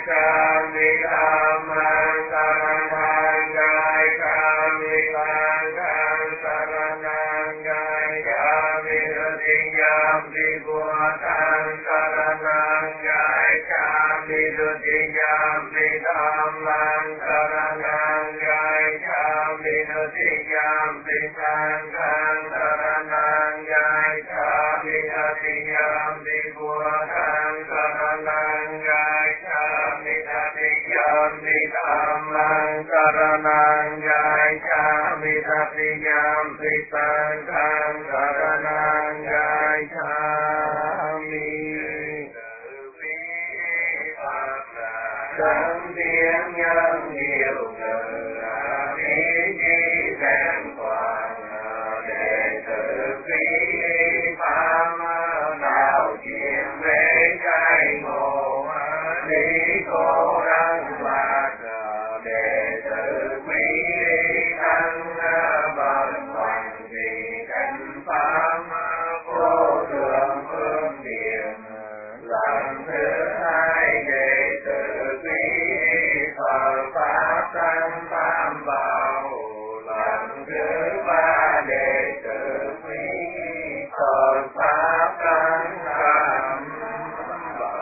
ชามิธัมมังสรณังกายชามิสังฆังสรณังกายชามิทุติยมปิพุทธังสรณังกายชามิทุติยมปิธัมมังสรณังกายชามิทุติยมปิสังฆังสรณังกายชามิทุติยมปิพุทธังสรณังกายชามิทุติยมปิธัมมังสรณังกายชามิทุติยมปิสังฆังสรณังกายชามิสังเวียนยังเดียวเกิดมีจีแสงกว้างเดชปีพามาดาวเทียมเวใจโง่ดีโกรังวาเดชปีทั้งบังวังดีกันพามาโคเรื่องเพิ่มเดียมหลังเธอให้เดชฟ้าสังพามเบาหลังเธอว่าเดชปีขอบฟ้าสังพามเบา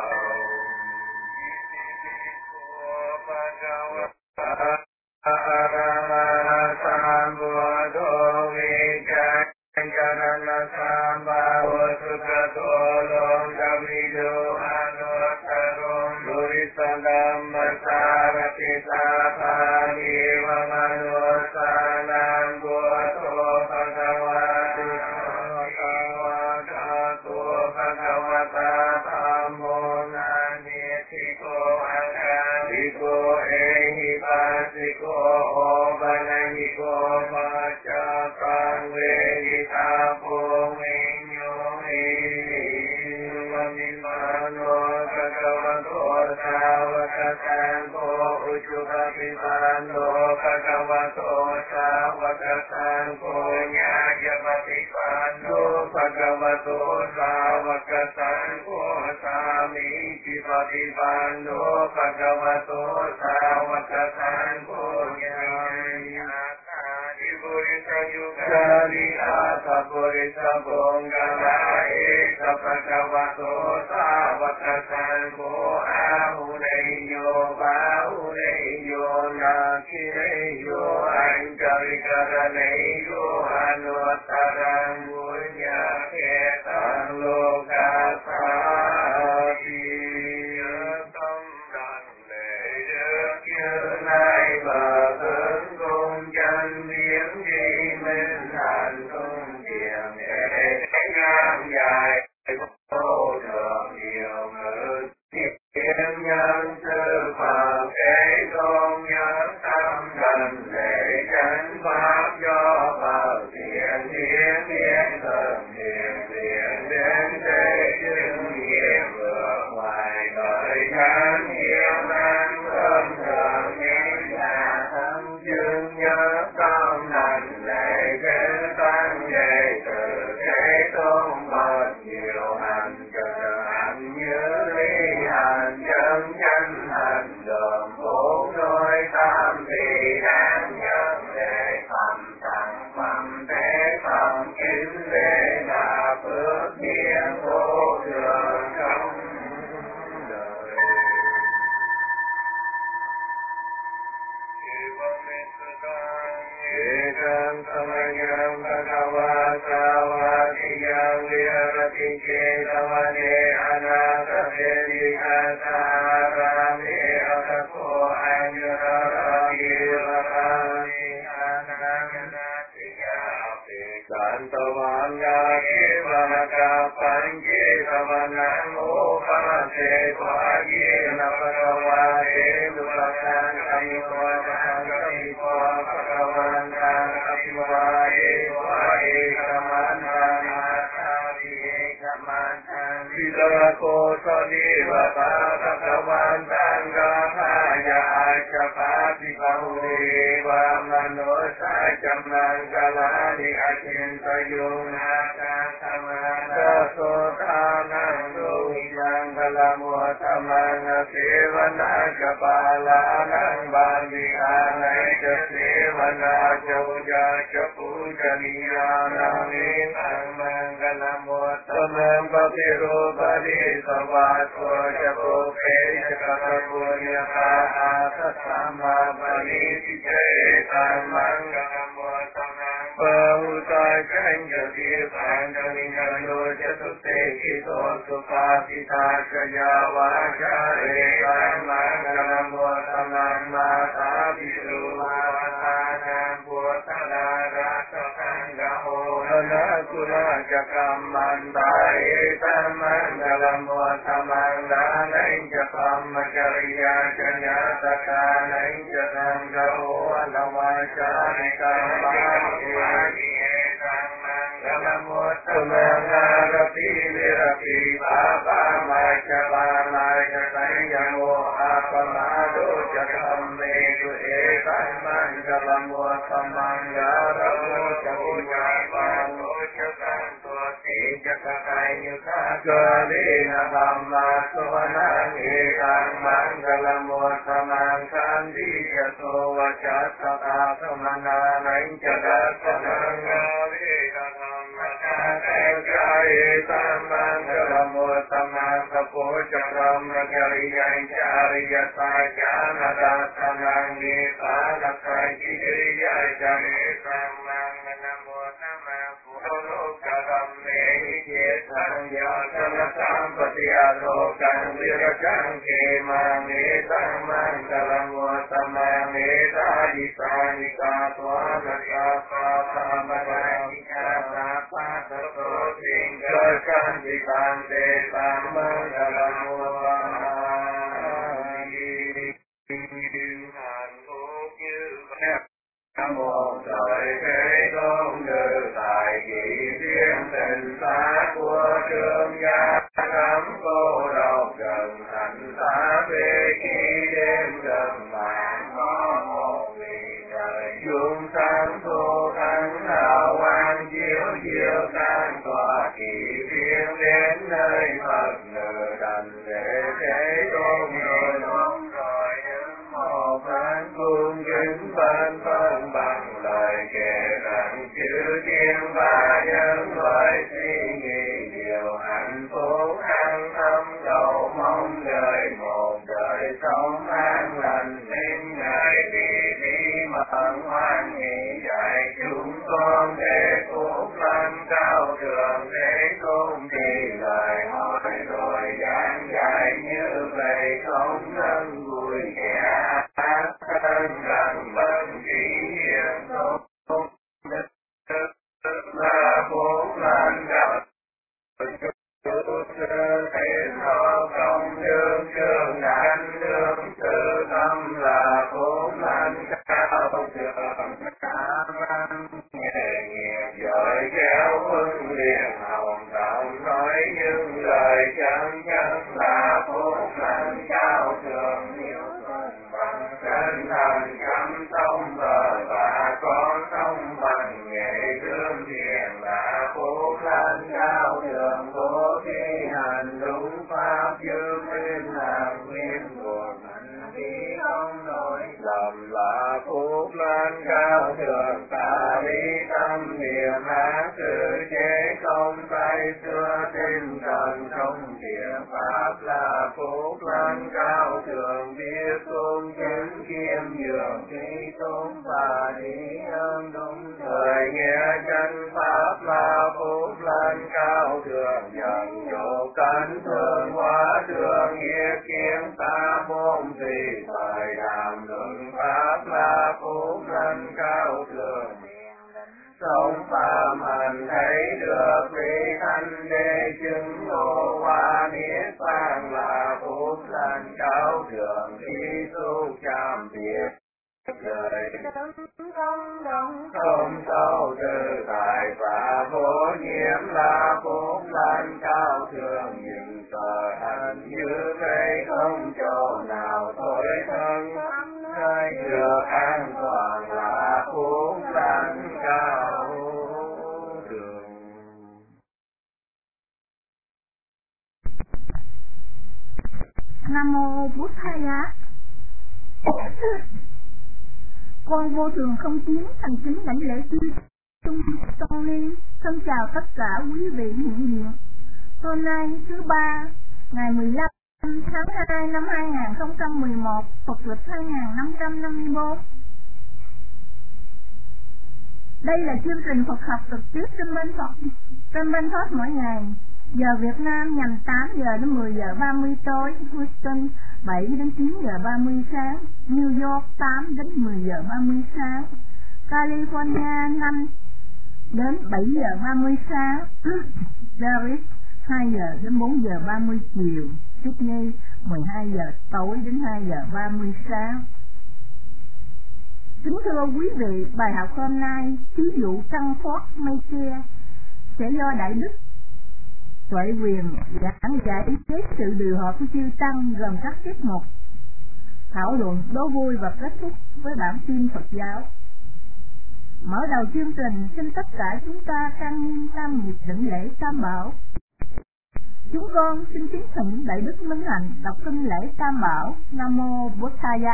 อะระมะสัมพุทโธวิจัยจรณะสัมภาวสุขโตโลกวิโยอนุตตรบุริสธัมมสารติสาภานิวมนุสสานังพุทโธภควาตุภควตาตุภควตาธัมโมนานิสิโกอาคาลิโกเอหิปัสสิโกโอปะนะหิโกปัจจตังเวหิตาโพวิญโยหิมมิมาโนภควโตสาวกสังโฆอุชุปปิปันโนภควโตสาวกสังโฆญาญปฏิปันโนภควโตสาวกสังโฆสามีจิปฏิปันโนภควโตสาวกสังโฆญาณิอาคาดิบุริสยุคาลิอาสะบุริสบงกาลาเอสะภควโตสาวกสังโฆอาหุเรโยบาหุเรโยนาคิเรโยอัญจริกรเนโยอนุตตรังบุญญาเขตังโลกาสาติตัมดังเลเยเกียนายบาเอิงกงจันเวียงดีเมืองหันตงเจียมเองามใหญ่โตเดิมเดียวเมื่อเทียนยังเจอฝ่าเอตงยังทำกันเลยฉันบาปย่อเบาเสียงเสียงเสียงเติมเสียงเสียงเดินเตยจึงเยี่ยมเบื่อไหวโดยฉันเยี่ยมนั้นเพิ่มเติมเองอย่าทำจึงยังต้องนั่นเลยเป็นตั้งใจเติมใจต้องหมดเดียวหันจะหันเยอะเลยหันยังยันหันเดิมโผล่โดยตามที่นั้นยังได้ทำแต่ทำกินเวลาเพื่อเพียงโอ้เดือดร้อนเลยเอวเมสุตังเอกังสมัยยังภควาสาวาทิยังวิหรติเจตวันเนอนาคเสนิอาสารามิอัตโกอัญญารามิวรามิอานังนาติยาปิสันตวันยาเกวันกาปัญเจตวันนังโอปะเสวะเยนะภควาเตตุปะทังอภิวาทังอภิวาภวันตังอภิวาเอวะเอกมันตังอาคาวิเอกมันตังวิตรโกสนิวะตาภวันตังกาภายาจปาติภุเรวามโนสัจมังกลานิอจินตโยนาคาธรรมาโสทานังโลหิยังกลามุตมังเสว na ca pa la năng ban vi a nay ca se va na châu ja ca pu ca ni ya na ni tăng mang ca nam mô tam mang pa ti ro pa di sa va so ca pu pe ca ca pu ni ca a sa sa ma pa ni ti che tăng mang ca nam mô tam mang pa u ta canh ca ti tăng ca ni ca lo ca tu te ki to su pa ti ta ca ya va ca re tăng mang ca nam mô tam mang ma ta pi ru ma ta nam pu ta la ra sa tăng ca ho na ku la ca kam man ta e tăng mang ca nam mô tam mang la nai ca kam ma ca ri ya ca nya ta ca nai ca tăng ca ho na ma ca ni ca ma ni tăng mang ca nam mô tam mang ra pi ni ra pi ba ba ma ca ba ma ca tai ya mo a pa ma do ca kam me tu e tăng mang ca nam mô tam mang ra mo ca pu ya pa do ca tăng tu ti ca ca kai như ca ca ni na tham ma so na e tăng mang ca nam mô tam mang can di ca so va cha sa ta tham na nai ca ca sa na ga vi ca tham ma ca ca e tăng mang ca nam mô tam mang ca po cha ram na ca ri ya cha ri ya sa cha na da tham mang ni sa na kai ki ri ya cha ni tăng mang ca nam mô tam mang po lo ca ram me hi che sang ya cha na sam pa ti a lo can vi ra chang ke ma me tăng mang ca nam mô tam mang me ta di sa ni ca twa na ca pa pa ma ra ni ca pa pa ta to ting ca can di can te tăng mang ca nam mô tam mang hạnh phúc như vậy. Nam mô Trời Thế Tôn Như Tại Chỉ Thiên Tình Xá của Trương Gia Cấm Cô Độc Trần Thành Xá Về Khi Đêm Gần Mạng Có Một Vị Trời Chuông Sáng Thu Thắng Hào Quang Chiếu Chiếu Tan Tòa Kỳ Thiên Đến nơi Phật Nữ Đành Để Thế Tôn rồi những một phán cung kính ban phân bằng lời kể rằng chữ thiên ba nhân loại suy nghĩ điều hạnh phúc an tâm đầu mong đời một đời sống an lành nên ngài đi mận hoan hỷ dạy chúng con để phúc lành cao thượng để tôn trì lời hỏi rồi giảng dạy như vậy không nâng vui kẻ thân rằng bất kỳ hiện không là phúc lành đạo thế thọ công đương trường đảnh đương tự tâm là phúc lành cao thượng khả năng nghề nghiệp giỏi khéo huân liền hồng động nói những lời chân chân là phúc lành cao thượng nhiều phần bằng chân thành chăm sông bờ và con sông bằng nghệ gương thiền là phúc lành cao thượng bố thí hành đúng pháp dương nguyên làm nguyên của mình khi không nổi lầm là phúc lành cao thượng ta lý tâm niệm ác sự chế không tay xưa tinh thần không thiện pháp là phúc lành cao thượng biết tôn chứng kiêm nhường khi tôn và đi ơn đúng thời nghe chân pháp là phúc lành cao thượng nhận chỗ cánh thường hóa thường nghĩa kiến ta môn thì thời đàm luận pháp là phúc lành cao thượng sống phạm hành thấy được vị thanh đế chứng ngộ hoa niết bàn là phúc lành cao thượng khi tu chạm biệt đời không sâu từ tại và vô nhiễm là phúc lành cao thượng những cờ hành như vậy không chỗ nào thối thân nơi được an toàn là phúc lành cao thượng. Nam mô Bụt Thaya. Con vô thường không chiến thành kính đảnh lễ chư tôn ni. Thân chào tất cả quý vị hiện diện. Hôm nay thứ ba, ngày 15 tháng 2 năm 2011, Phật lịch 2554. Đây là chương trình Phật học trực tiếp trên bên Phật mỗi ngày. Giờ Việt Nam nhằm 8 giờ đến 10 giờ 30 tối, Houston 7 đến 9 giờ 30 sáng, New York 8 đến 10 giờ 30 sáng, California 5 đến 7 giờ 30 sáng, Paris 2 giờ đến 4 giờ 30 chiều, Sydney 12 giờ tối đến 2 giờ 30 sáng. Kính thưa quý vị, bài học hôm nay, thí dụ trăng thoát mây che, sẽ do Đại Đức Tuệ Quyền giảng giải kết sự điều hợp của chư Tăng gồm các tiết mục thảo luận, đố vui và kết thúc với bản tin Phật giáo. Mở đầu chương trình, xin tất cả chúng ta trang nghiêm tam nghiệp đảnh lễ Tam Bảo. Chúng con xin kính thỉnh Đại Đức Minh Hạnh đọc kinh lễ Tam Bảo. Nam mô Bụt Thaya.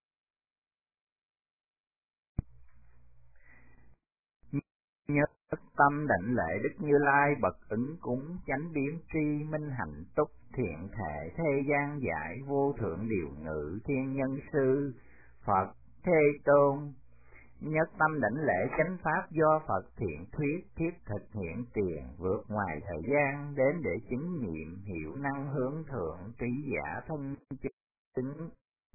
Nhất tâm đảnh lễ Đức Như Lai bậc ứng cúng chánh biến tri minh hạnh túc thiện thể thế gian giải vô thượng điều ngự thiên nhân sư Phật Thế Tôn. Nhất tâm đảnh lễ chánh pháp do Phật thiện thuyết thiết thực hiện tiền vượt ngoài thời gian đến để chứng nghiệm hiểu năng hướng thượng trí giả thân chứng.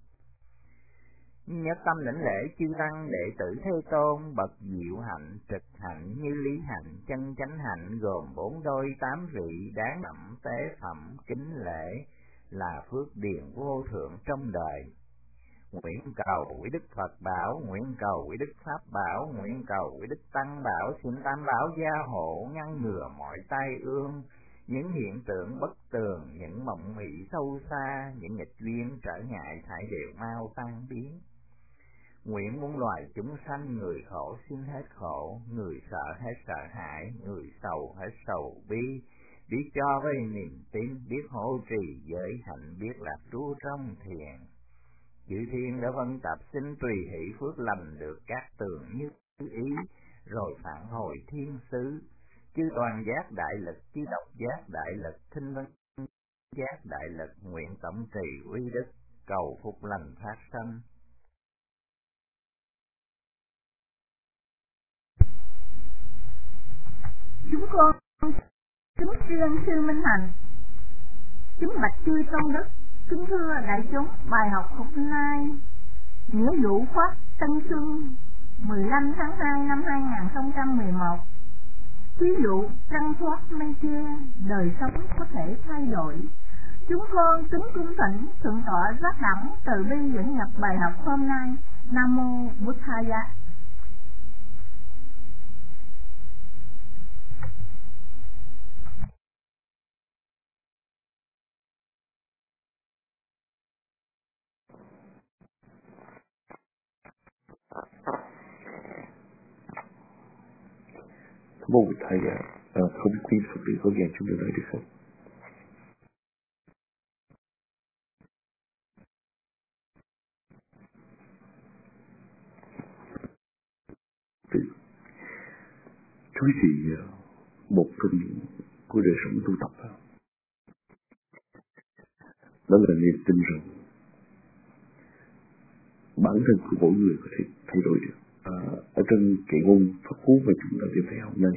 Nhất tâm đảnh lễ chư tăng đệ tử Thế Tôn bậc diệu hạnh trực hạnh như lý hạnh chân chánh hạnh gồm 4 đôi 8 vị đáng nặng tế phẩm kính lễ là phước điền vô thượng trong đời. Nguyện cầu quý Đức Phật bảo, nguyện cầu quý Đức Pháp bảo, nguyện cầu quý Đức Tăng bảo, xin Tam Bảo gia hộ ngăn ngừa mọi tai ương, những hiện tượng bất tường, những mộng mị sâu xa, những nghịch duyên trở ngại thải đều mau tan biến. Nguyện muôn loài chúng sanh người khổ xin hết khổ, người sợ hết sợ hãi, người sầu hết sầu bi, biết cho với niềm tin, biết hộ trì giới hạnh, biết lạc trú trong thiền. Chư thiên đã vân tập xin tùy hỷ phước lành được các tường như ý, rồi phản hồi thiên sứ. Chư toàn giác đại lực, chư độc giác đại lực, thinh vân giác đại lực, nguyện tổng trì uy đức, cầu phục lành phát sanh. Chúng con kính riêng sư Minh Hạnh, kính bạch chư tôn đức, kính thưa đại chúng, bài học hôm nay nghĩa vụ khoác Tân Xuân 15 tháng 2 năm 2011. Ví dụ trăng thoát mây che, đời sống có thể thay đổi. Chúng con kính cung thỉnh thượng tọa Giác Đẳng từ bi dẫn nhập bài học hôm nay. Nam mô Bụt Thaya. Mô Bụt Thaya. Không biết quý Phật tử có nghe chúng tôi nói được không? Thưa quý vị, một trong những của đời sống tu tập đó là niềm tin rằng bản thân của mỗi người có thể thay đổi được. Ở trong kệ ngôn pháp cú mà chúng ta tìm thấy hôm nay,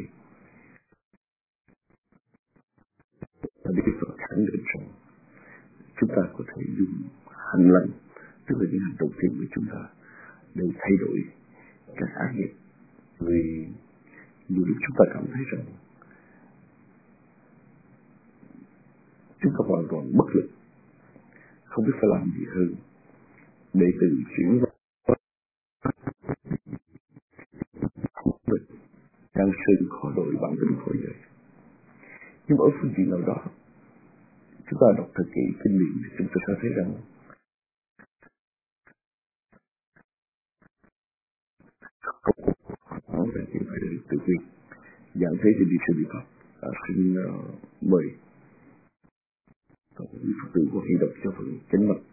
Đức Phật khẳng định rằng chúng ta có thể dùng hành lành, tức là những hành động thiện của chúng ta để thay đổi các ác nghiệp. Vì nhiều lúc chúng ta cảm thấy rằng chúng ta hoàn toàn bất lực, không biết phải làm gì hơn để từ chuyển vào đang sơn khó đổi bản tính khỏi giới. Nhưng ở phương diện nào đó, chúng ta đọc thật kỹ kinh nghiệm thì chúng ta sẽ thấy rằng không phải chỉ phải được tự quyết giảng thế thì đi sự bị pháp. Xin mời Còn quý Phật tử có thể đọc cho phần chánh mật.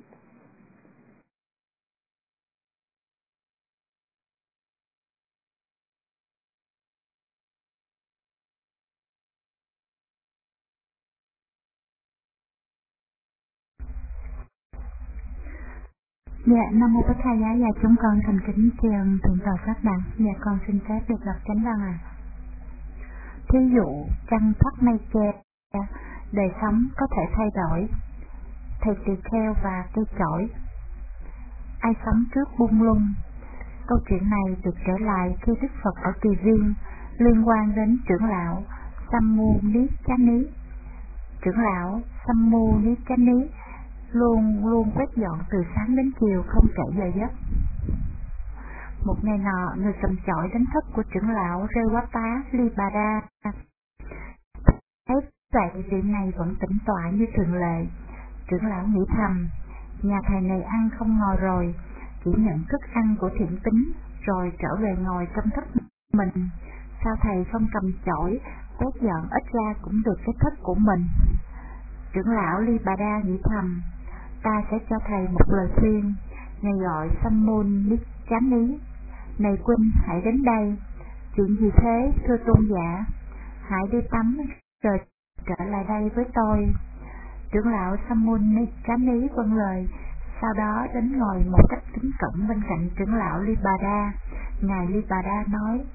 Dạ, Nam Mô Bổn Thầy. Dạ, chúng con thành kính tri ân thượng tọa các bạn. Dạ, con xin phép được đọc chánh văn ạ. Thí dụ trăng thoát mây che, đời sống có thể thay đổi. Thầy tỳ kheo và cây chổi. Ai sống trước buông lung? Câu chuyện này được trở lại khi Đức Phật ở Kỳ Viên liên quan đến trưởng lão Sammunicchani. Trưởng lão Sammunicchani luôn quét dọn từ sáng đến chiều không kể giờ giấc. Một ngày nọ, người cầm chổi đến thất của trưởng lão Rewapalibhada. Thấy vậy vị này vẫn tĩnh tọa như thường lệ. Trưởng lão nghĩ thầm, nhà thầy này ăn không ngồi rồi, chỉ nhận thức ăn của thiện tín rồi trở về ngồi trong thất mình. Sao thầy không cầm chổi quét dọn ít ra cũng được cái thất của mình? Trưởng lão Libhada nghĩ thầm, ta sẽ cho thầy một lời khuyên. Ngài gọi Sammunicchani. Này huynh, hãy đến đây. Chuyện gì thế, thưa tôn giả? Hãy đi tắm rồi trở lại đây với tôi. Trưởng lão Sammunicchani vâng lời, sau đó đến ngồi một cách kính cẩn bên cạnh trưởng lão Libhada. Ngài Libhada nói,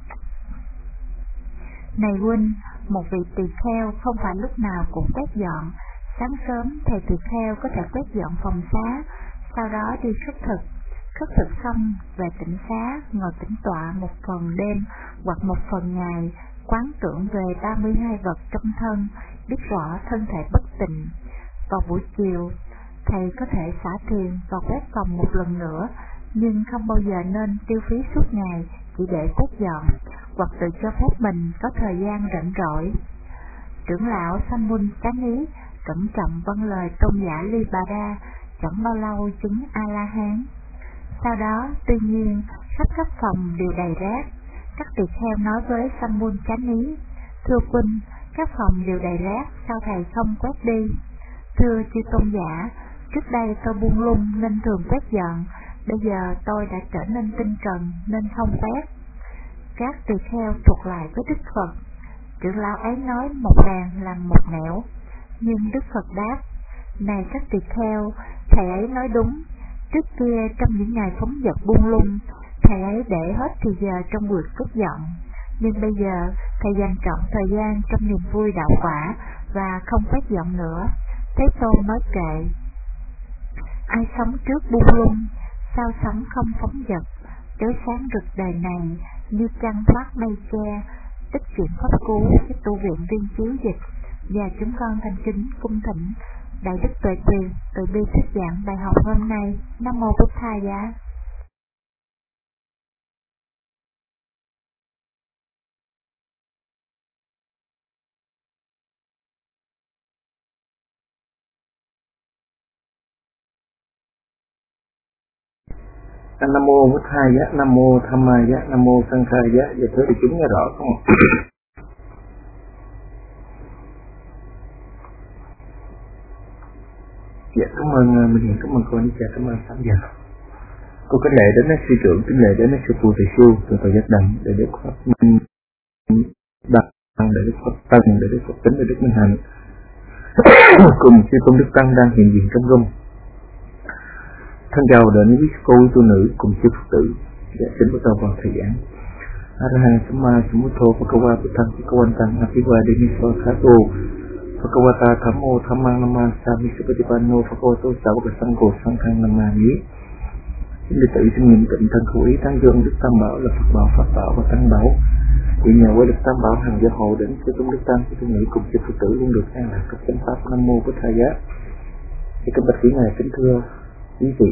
này huynh, một vị tỳ kheo không phải lúc nào cũng quét dọn. Sáng sớm thầy tỳ kheo có thể quét dọn phòng xá, sau đó đi khất thực xong về tĩnh xá, ngồi tĩnh tọa một phần đêm hoặc một phần ngày, quán tưởng về 32 vật trong thân, biết rõ thân thể bất tịnh. Vào buổi chiều, thầy có thể xả thiền và quét phòng một lần nữa, nhưng không bao giờ nên tiêu phí suốt ngày chỉ để quét dọn, hoặc tự cho phép mình có thời gian rảnh rỗi. Trưởng lão Sammunicchani cẩn trọng vâng lời tôn giả Libhada, chẳng bao lâu chứng A-la-hán. Sau đó, tuy nhiên, khắp phòng đều đầy rác. Các tỳ kheo nói với Sammunicchani, thưa huynh, các phòng đều đầy rác, sao thầy không quét đi? Thưa chư tôn giả, trước đây tôi buông lung nên thường quét dọn, bây giờ tôi đã trở nên tinh trần nên không quét. Các tỳ kheo thuộc lại với Đức Phật. Trưởng lão ấy nói một đàn làm một nẻo, nhưng Đức Phật đáp, này các tỳ kheo, thầy ấy nói đúng. Trước kia trong những ngày phóng dật buông lung, thầy ấy để hết thời giờ trong việc quét dọn, nhưng bây giờ thầy dành trọn thời gian trong niềm vui đạo quả và không quét dọn nữa. Thế Tôn nói kệ, ai sống trước buông lung, sao sống không phóng dật, chói sáng rực đời này như trăng thoát mây che. Tích chuyện pháp cú với tu viện Viên Chiếu dịch. Và chúng con thành kính cung thỉnh Đại Đức Tuệ Quyền từ bi thuyết giảng bài học hôm nay. Nam Mô Bổn Thầy. Nam Mô Bổn Thầy, Nam Mô Tham Ma, Nam Mô Sang Khai. Dạ thưa đại chúng nghe rõ không? Dạ cảm ơn mình, cảm ơn cô Anisha, cảm ơn Pháp Giờ. Cô kính lễ đến sư trưởng, kính lễ đến sư phụ thầy sư, từ thầy giác đầm, để Đức Pháp Minh Đạt, để Đức Pháp Tân, để Đức Phật Tính, để Đức Minh Hạnh, cùng sư tôn Đức Tăng đang hiện diện trong room. Thân chào đến quý cô tu nữ cùng sư Phật tử. Dạ xin bắt đầu vào thời gian. Arahang Samma Sambuddho Bhagava Buddhang Bhagavantang Abhivademiso Khato Bhagavata Thammo Thammang Namami Sapatipanno Bhagavato Sāvaka Sangho Sanghang Namami. Xin đệ tử xin niệm tịnh thân khẩu ý tán dương Đức Tam Bảo là Phật Bảo, Pháp Bảo và Tăng Bảo. Vì nhờ với Đức Tam Bảo hàng gia hộ đến sư tôn Đức Tăng, sư tôn nữ cùng sư Phật tử luôn được an lạc các chánh pháp. Nam Mô Bổn Thầy. Thì kính bạch quý ngài, kính thưa quý vị,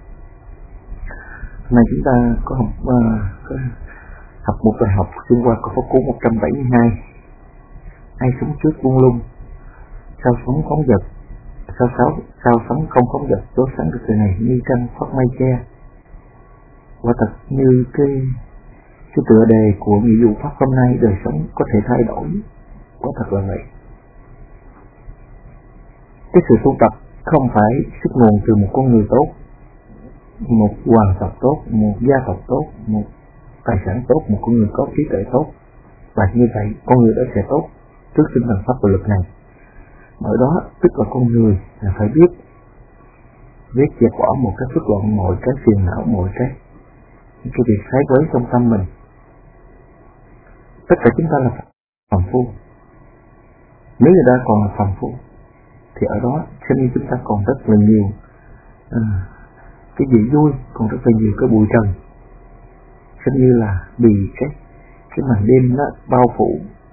hôm nay chúng ta có học một bài học xuyên qua câu pháp cú 172. Ai sống trước buông lung, sao sống phóng dật, sao sống không phóng dật, chói sáng được thời này như trăng thoát mây che. Quả thật như cái tựa đề của nghĩa vụ pháp hôm nay, đời sống có thể thay đổi, quả thật là vậy. Cái sự tu tập không phải xuất nguồn từ một con người tốt, một hoàng tộc tốt, một gia tộc tốt, một tài sản tốt, một con người có trí tuệ tốt, và như vậy con người đó sẽ tốt trước tinh thần pháp và luật này. Ở đó tức là con người là phải biết dẹp bỏ một cái phức loạn, mọi cái phiền não, mọi cái việc sai quấy trong tâm mình. Tất cả chúng ta là phàm phu. Nếu người ta còn là phàm phu thì ở đó xem như chúng ta còn rất là nhiều cái gì vui, còn rất là nhiều cái bụi trần, xem như là bị cái màn đêm nó bao phủ.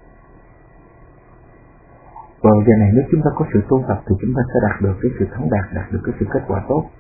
Vào giờ này nếu chúng ta có sự tu tập thì chúng ta sẽ đạt được cái sự thắng đạt được cái sự kết quả tốt.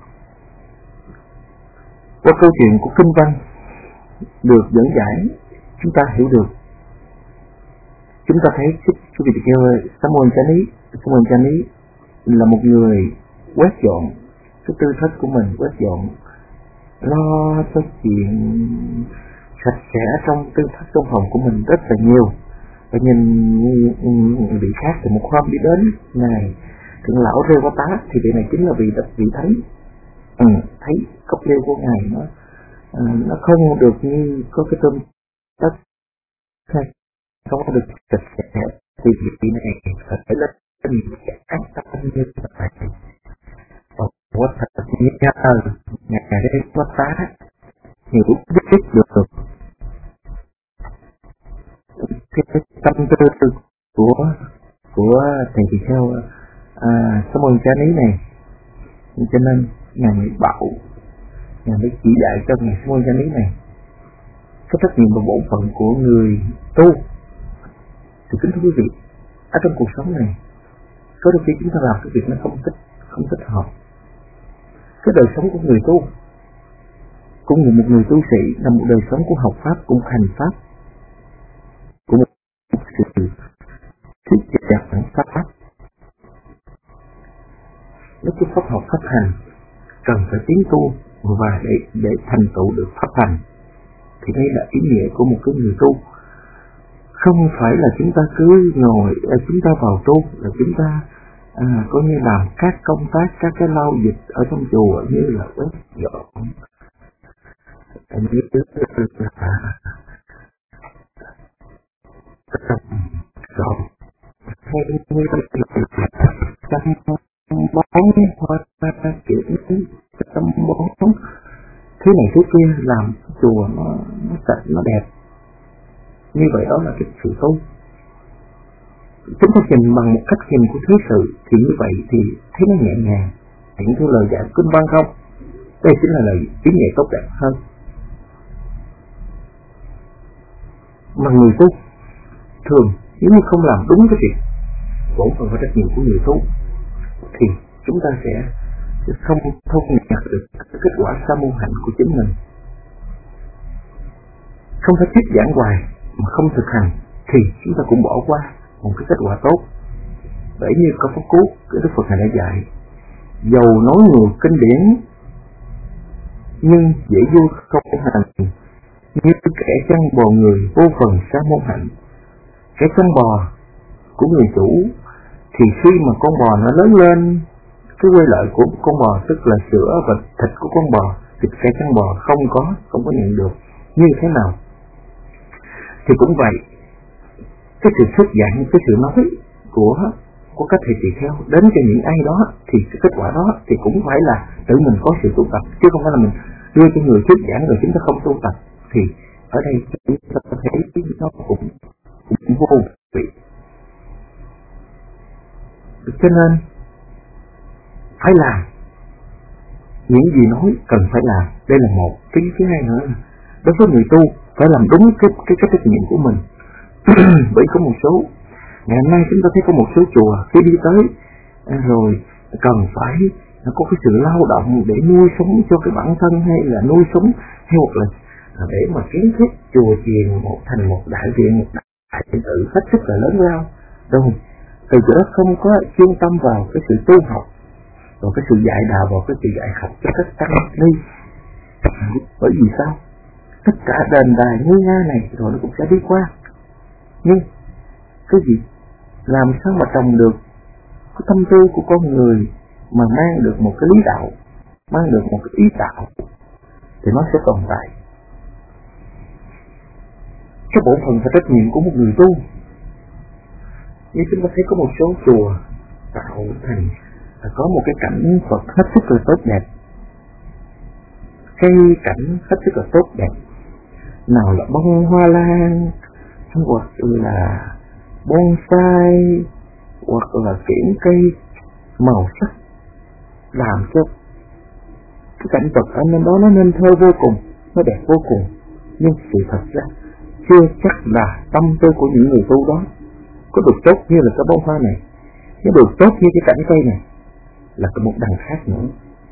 Qua câu chuyện của kinh văn được dẫn giải, chúng ta hiểu được. Chúng ta thấy quý vị kêu Samuel Chani là một người quét dọn cái tư thất của mình, quét dọn lo cho chuyện sạch sẽ trong tư thất trong phòng của mình rất là nhiều. Và nhìn vị khác thì một hôm đi đến ngài thượng lão rêu quá tá, thì vị này chính là vị thánh. Thấy cốc rêu của ngài nó không được như có cái tôm tất không có được sạch sẽ, thì vị này phải lên cái ác tâm như vậy. Quá thật nhớ ngài rêu quá tá hiểu biết được cái tâm tư của thầy tỳ kheo Samuel Chani này, cho nên ngài mới bảo, ngài mới chỉ dạy cho ngài Samuel Chani này cái trách nhiệm và bổn phận của người tu. Thì kính thưa quý vị, ở trong cuộc sống này có đôi khi chúng ta làm cái việc nó không thích hợp. Cái đời sống của người tu cũng như một người tu sĩ là một đời sống của học pháp, cũng hành pháp, của một sự thuyết giảng pháp. Nếu cái pháp học pháp hành cần phải tiến tu và để thành tựu được pháp hành, thì đây là ý nghĩa của một cái người tu. Không phải là chúng ta cứ ngồi, chúng ta vào tu là chúng ta có như làm các công tác, các cái lau dịch ở trong chùa như là quét dọn, như rồi hay như chăm bón hoa kiểu chăm bón thế này thế kia, làm chùa nó sạch nó đẹp. Như vậy đó là cái sự tu. Chúng ta nhìn bằng một cách nhìn của thế sự thì như vậy thì thấy nó nhẹ nhàng. Những cái lời dạy kinh văn không, đây chính là lời ý nghĩa tốt đẹp hơn. Mà người tu thường nếu như không làm đúng cái việc bổn phận và trách nhiệm của người tu thì chúng ta sẽ không nhận được cái kết quả sa môn hạnh của chính mình. Không phải thuyết giảng hoài mà không thực hành thì chúng ta cũng bỏ qua một cái kết quả tốt. Bởi như có pháp cú cái Đức Phật này đã dạy, dầu nói nhiều kinh điển nhưng dễ vui không hành, như kẻ chăn bò người vô phần sa môn hạnh. Cái chăn bò của người chủ thì khi mà con bò nó lớn lên, cái quê lợi của con bò tức là sữa và thịt của con bò thì cái chăn bò không có nhận được như thế nào. Thì cũng vậy, cái sự thuyết giảng, cái sự nói của các thầy tỳ kheo đến cho những ai đó thì cái kết quả đó thì cũng phải là tự mình có sự tu tập, chứ không phải là mình đưa cho người thuyết giảng rồi chúng ta không tu tập. Thì ở đây chúng ta thấy nó cũng vô vị. Cho nên phải làm những gì nói cần phải làm, đây là một. Cái thứ hai nữa là đối với người tu phải làm đúng cái trách nhiệm của mình. Bởi có một số ngày hôm nay chúng ta thấy có một số chùa khi đi tới rồi cần phải có cái sự lao động để nuôi sống cho cái bản thân, hay là nuôi sống hay hoặc là để mà kiến thiết chùa chiền thành một đại viện, một đại điện tử hết sức là lớn lao. Rồi từ đó không có chuyên tâm vào cái sự tu học, vào cái sự dạy đạo, vào cái sự dạy học cho các tăng ni. Bởi vì sao? Tất cả đền đài nguy nga này rồi nó cũng sẽ đi qua. Nhưng cái gì làm sao mà trồng được cái tâm tư của con người mà mang được một cái lý đạo, mang được một cái ý đạo thì nó sẽ tồn tại. Cái bổn phận và trách nhiệm của một người tu, như chúng ta thấy có một số chùa tạo thành có một cái cảnh Phật hết sức là tốt đẹp, cái cảnh hết sức là tốt đẹp, nào là bông hoa lan, hoặc là bonsai, hoặc là kiển cây màu sắc, làm cho cái cảnh vật ở nơi đó nó nên thơ vô cùng, nó đẹp vô cùng. Nhưng sự thật ra chưa chắc là tâm tư của những người tu đó có được tốt như là cái bông hoa này, nó được tốt như cái cảnh cây này, là một đằng khác nữa.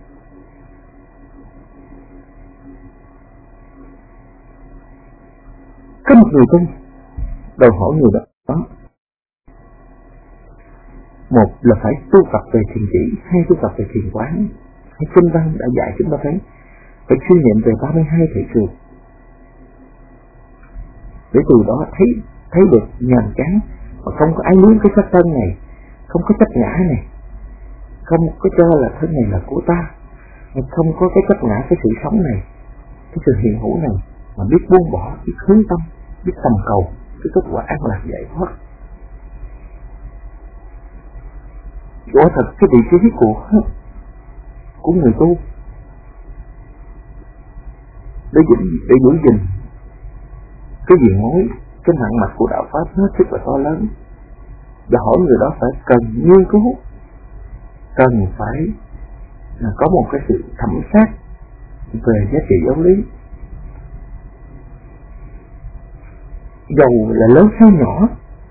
Có một người tu đòi hỏi người đó, một là phải tu tập về thiền chỉ, hay tu tập về thiền quán, hay kinh văn đã dạy chúng ta thấy phải chuyên niệm về 32 thể trường, để từ đó thấy được nhàm chán mà không có ái luyến cái sắc thân này, không có chấp ngã này, không có cho là thân này là của ta, không có cái chấp ngã cái sự sống này, cái sự hiện hữu này, mà biết buông bỏ, biết hướng tâm, biết tầm cầu cái kết quả an lạc giải thoát. Quả thật cái vị trí của người tu để giữ gìn cái diện mối, cái mạng mạch của đạo pháp nó rất là to lớn, và hỏi người đó phải cần nghiên cứu, cần phải có một cái sự thẩm sát về giá trị giáo lý. Dầu là lớn hay nhỏ,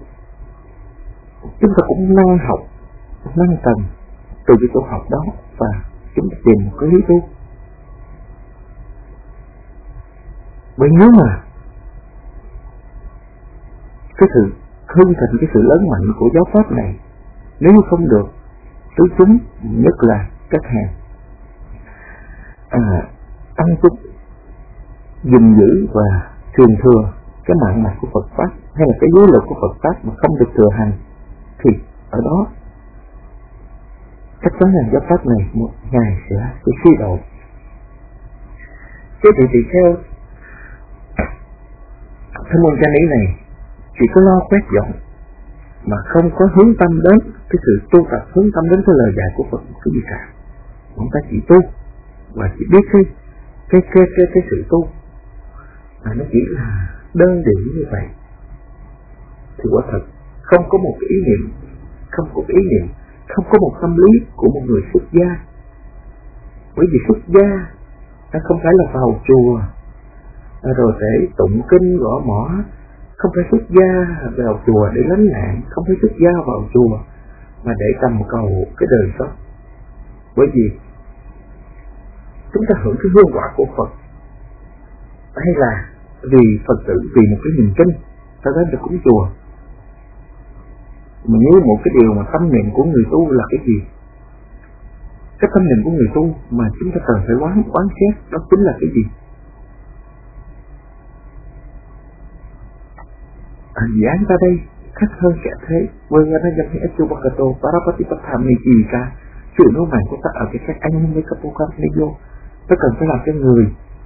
chúng ta cũng năng học, năng cần từ cái chỗ học đó, và chúng ta tìm một cái lý tu. Bởi nếu mà cái sự hưng thành, cái sự lớn mạnh của giáo pháp này, nếu không được tứ chúng, nhất là các hàng tăng túc gìn giữ và truyền thừa cái mạng mạch của Phật pháp, hay là cái giới luật của Phật pháp mà không được thừa hành, thì ở đó chắc chắn là giáo pháp này một ngày sẽ suy đổ. Cái vị tỳ kheo thân môn chân ý này chỉ có lo quét dọn mà không có hướng tâm đến cái sự tu tập, hướng tâm đến cái lời dạy của Phật cái gì cả. Chúng ta chỉ tu và chỉ biết cái sự tu mà nó chỉ là đơn điệu như vậy, thì quả thật không có một cái ý niệm, không có một tâm lý của một người xuất gia. Bởi vì xuất gia nó không phải là vào chùa rồi để tụng kinh gõ mõ, không phải xuất gia vào chùa để lánh nạn, không phải xuất gia vào chùa mà để tầm cầu cái đời sống. Bởi vì chúng ta hưởng cái hương quả của Phật, hay là vì Phật tử, vì một cái niềm tin ta đến được cúng chùa. Mà nhớ một cái điều mà tâm niệm của người tu là cái gì? Cái tâm niệm của người tu mà chúng ta cần phải quán xét đó chính là cái gì? Giảng ra đây khác hơn kẻ thế, quên ra đây dành hết chú Bakato Parapatipathamika, sự nô mạng của ta ở cái cách anh với Kapokamneyo. Ta cần phải làm cho người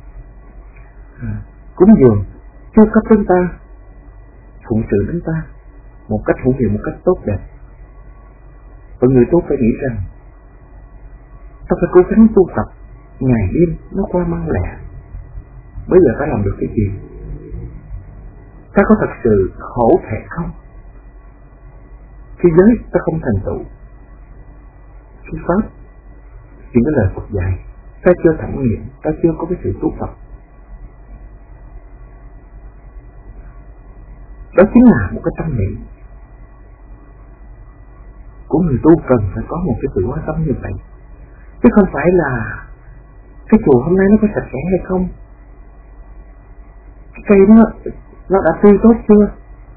cúng dường, chu cấp đến ta, phụng sự đến ta một cách hữu hiệu, một cách tốt đẹp. Và người tu phải nghĩ rằng ta phải cố gắng tu tập ngày đêm, nó qua mang lẹ. Bây giờ ta làm được cái gì? Ta có thật sự khổ thể không? Khi giới ta không thành tựu, khi pháp, những cái lời Phật dạy ta chưa thẩm nghiệm, ta chưa có cái sự tu tập. Đó chính là một cái tâm niệm của người tu cần phải có một cái sự quan tâm như vậy. Chứ không phải là cái chùa hôm nay nó có sạch sẽ hay không, cái cây nó đã tươi tốt chưa,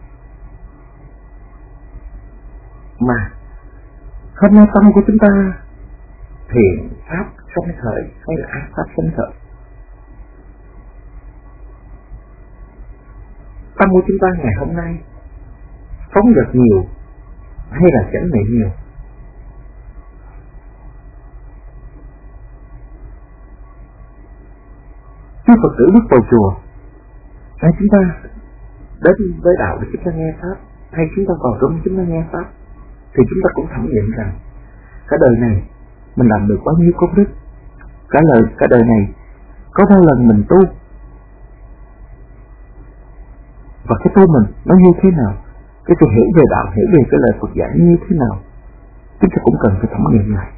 mà hôm nay tâm của chúng ta thiện pháp sanh khởi hay là ác pháp sanh khởi. Tâm của chúng ta ngày hôm nay phóng dật nhiều hay là chánh niệm nhiều, Phật tử bước vào chùa, hay chúng ta đến với đạo để chúng ta nghe pháp, hay chúng ta vào trong chúng ta nghe pháp, thì chúng ta cũng thẩm nghiệm rằng cả đời này mình làm được bao nhiêu công đức, cả đời này có bao lần mình tu, và cái tu mình nó như thế nào, cái sự hiểu về đạo, hiểu về cái lời Phật dạy như thế nào, chúng ta cũng cần phải thẩm nghiệm lại.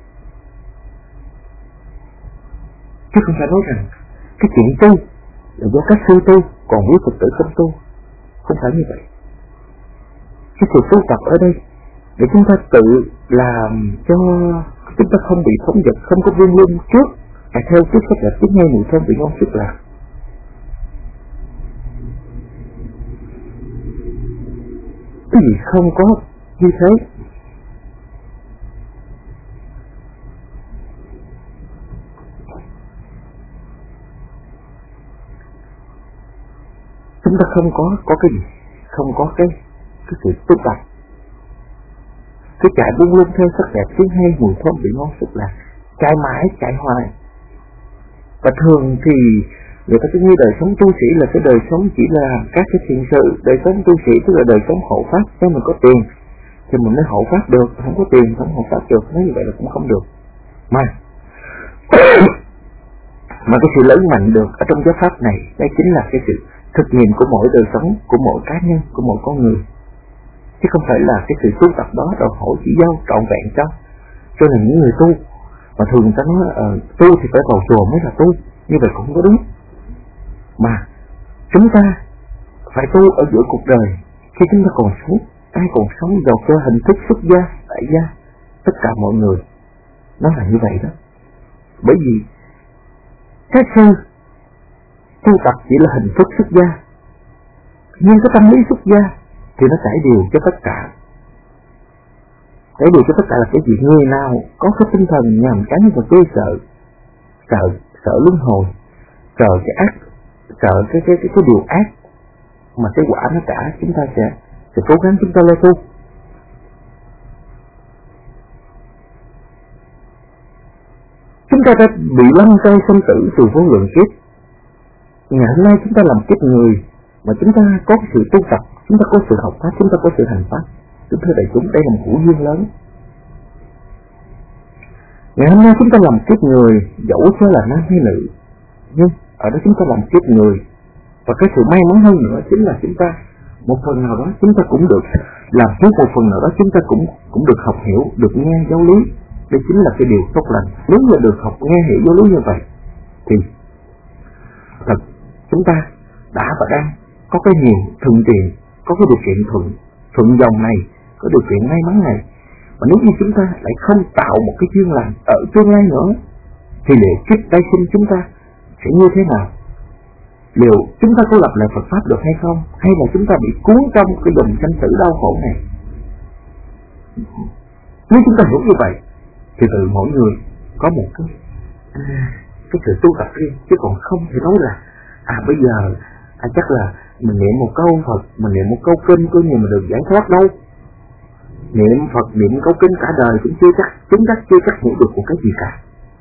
Chứ không phải nói rằng cái chuyện tu là do các sư tu, còn quý Phật tử không tu. Không phải như vậy. Cái sự tu tập ở đây để chúng ta tự làm cho chúng ta không bị phóng dật, không có vương lung trước, theo trước sách là tiếng nghe mùi thơm vị ngon sức lạc. Cái gì không có như thế. Chúng ta không có cái gì, không có cái sự tu tập, cứ chạy buông lung theo sắc đẹp tiếng hay mùi thơm vị ngon sức lạc, chạy mãi chạy hoài. Và thường thì người ta cứ nghĩ đời sống tu sĩ là cái đời sống chỉ là các cái thiện sự, đời sống tu sĩ tức là đời sống hộ pháp, nếu mình có tiền thì mình mới hộ pháp được, không có tiền không hộ pháp được, nói như vậy là cũng không được. Mà cái sự lớn mạnh được ở trong giáo pháp này, đây chính là cái sự thực nghiệm của mỗi đời sống, của mỗi cá nhân, của mỗi con người, chứ không phải là cái sự tu tập đó đòi hỏi chỉ giao trọn vẹn cho nên những người tu. Mà thường người ta nói tu thì phải vào chùa mới là tu, như vậy cũng không có đúng. Mà chúng ta phải tu ở giữa cuộc đời, khi chúng ta còn sống, ai còn sống dầu cho hình thức xuất gia, tại gia, tất cả mọi người nó là như vậy đó. Bởi vì các sư tu tập chỉ là hình thức xuất gia, nhưng cái tâm lý xuất gia thì nó trải đều cho tất cả. Trải đều cho tất cả là cái gì? Người nào có cái tinh thần nhàm chán và ghê sợ luân hồi, sợ cái ác, sợ cái điều ác mà cái quả nó trả, chúng ta sẽ cố gắng chúng ta lo tu. Chúng ta đã bị lăn tay sinh tử từ vô lượng kiếp. Ngày hôm nay chúng ta làm kiếp người mà chúng ta có sự tu tập, chúng ta có sự học pháp, chúng ta có sự hành pháp. Chúng ta đại chúng, đây là một hữu duyên lớn. Ngày hôm nay chúng ta làm kiếp người, dẫu cho là nam hay nữ, nhưng ở đó chúng ta làm kiếp người. Và cái sự may mắn hơn nữa chính là chúng ta một phần nào đó chúng ta cũng được làm trước, một phần nào đó chúng ta cũng được học hiểu, được nghe giáo lý. Đây chính là cái điều tốt lành. Nếu như được học nghe hiểu giáo lý như vậy thì thật chúng ta đã và đang có cái nhiều thuận tiện, có cái điều kiện thuận dòng này, có điều kiện may mắn này. Mà nếu như chúng ta lại không tạo một cái duyên lành ở tương lai nữa thì liệu kiếp tái sinh chúng ta sẽ như thế nào? Liệu chúng ta có lập lại Phật pháp được hay không? Hay là chúng ta bị cuốn trong cái dòng sanh tử đau khổ này? Nếu chúng ta hiểu như vậy thì tự mỗi người có một cái sự tu tập riêng, chứ còn không thể nói là bây giờ chắc là mình niệm một câu Phật, mình niệm một câu kinh coi như mình được giải thoát đâu. Niệm Phật, niệm câu kinh cả đời cũng chưa chắc hiểu được một cái gì cả.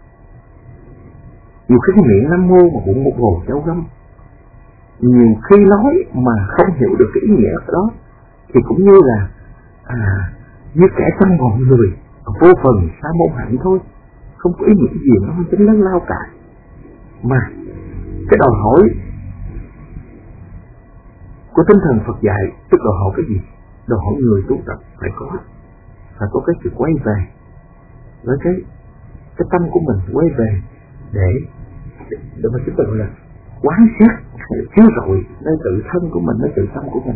Nhiều khi cái miệng Nam Mô mà bụng một hồ cháu găm, nhiều khi nói mà không hiểu được cái ý nghĩa đó thì cũng như là như kẻ trong ngọn người vô phần sa môn hạnh thôi, không có ý nghĩa gì nó không tính lớn lao cả. Mà cái đòi hỏi của tinh thần Phật dạy tức đòi hỏi cái gì? Đòi hỏi người tu tập phải có cái sự quay về với cái tâm của mình, quay về để mà chúng ta gọi là quán xét, chiếu rọi nơi tự thân của mình, nơi tự tâm của mình.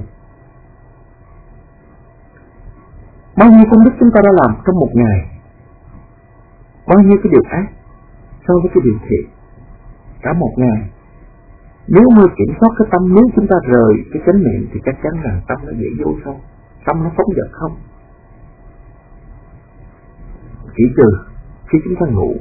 Bao nhiêu công đức chúng ta đã làm trong một ngày, bao nhiêu cái điều ác so với cái điều thiện cả một ngày. Nếu mà kiểm soát cái tâm, nếu chúng ta rời cái chánh niệm thì chắc chắn rằng tâm nó dễ vô sâu, tâm nó phóng dật không. Chỉ trừ khi chúng ta ngủ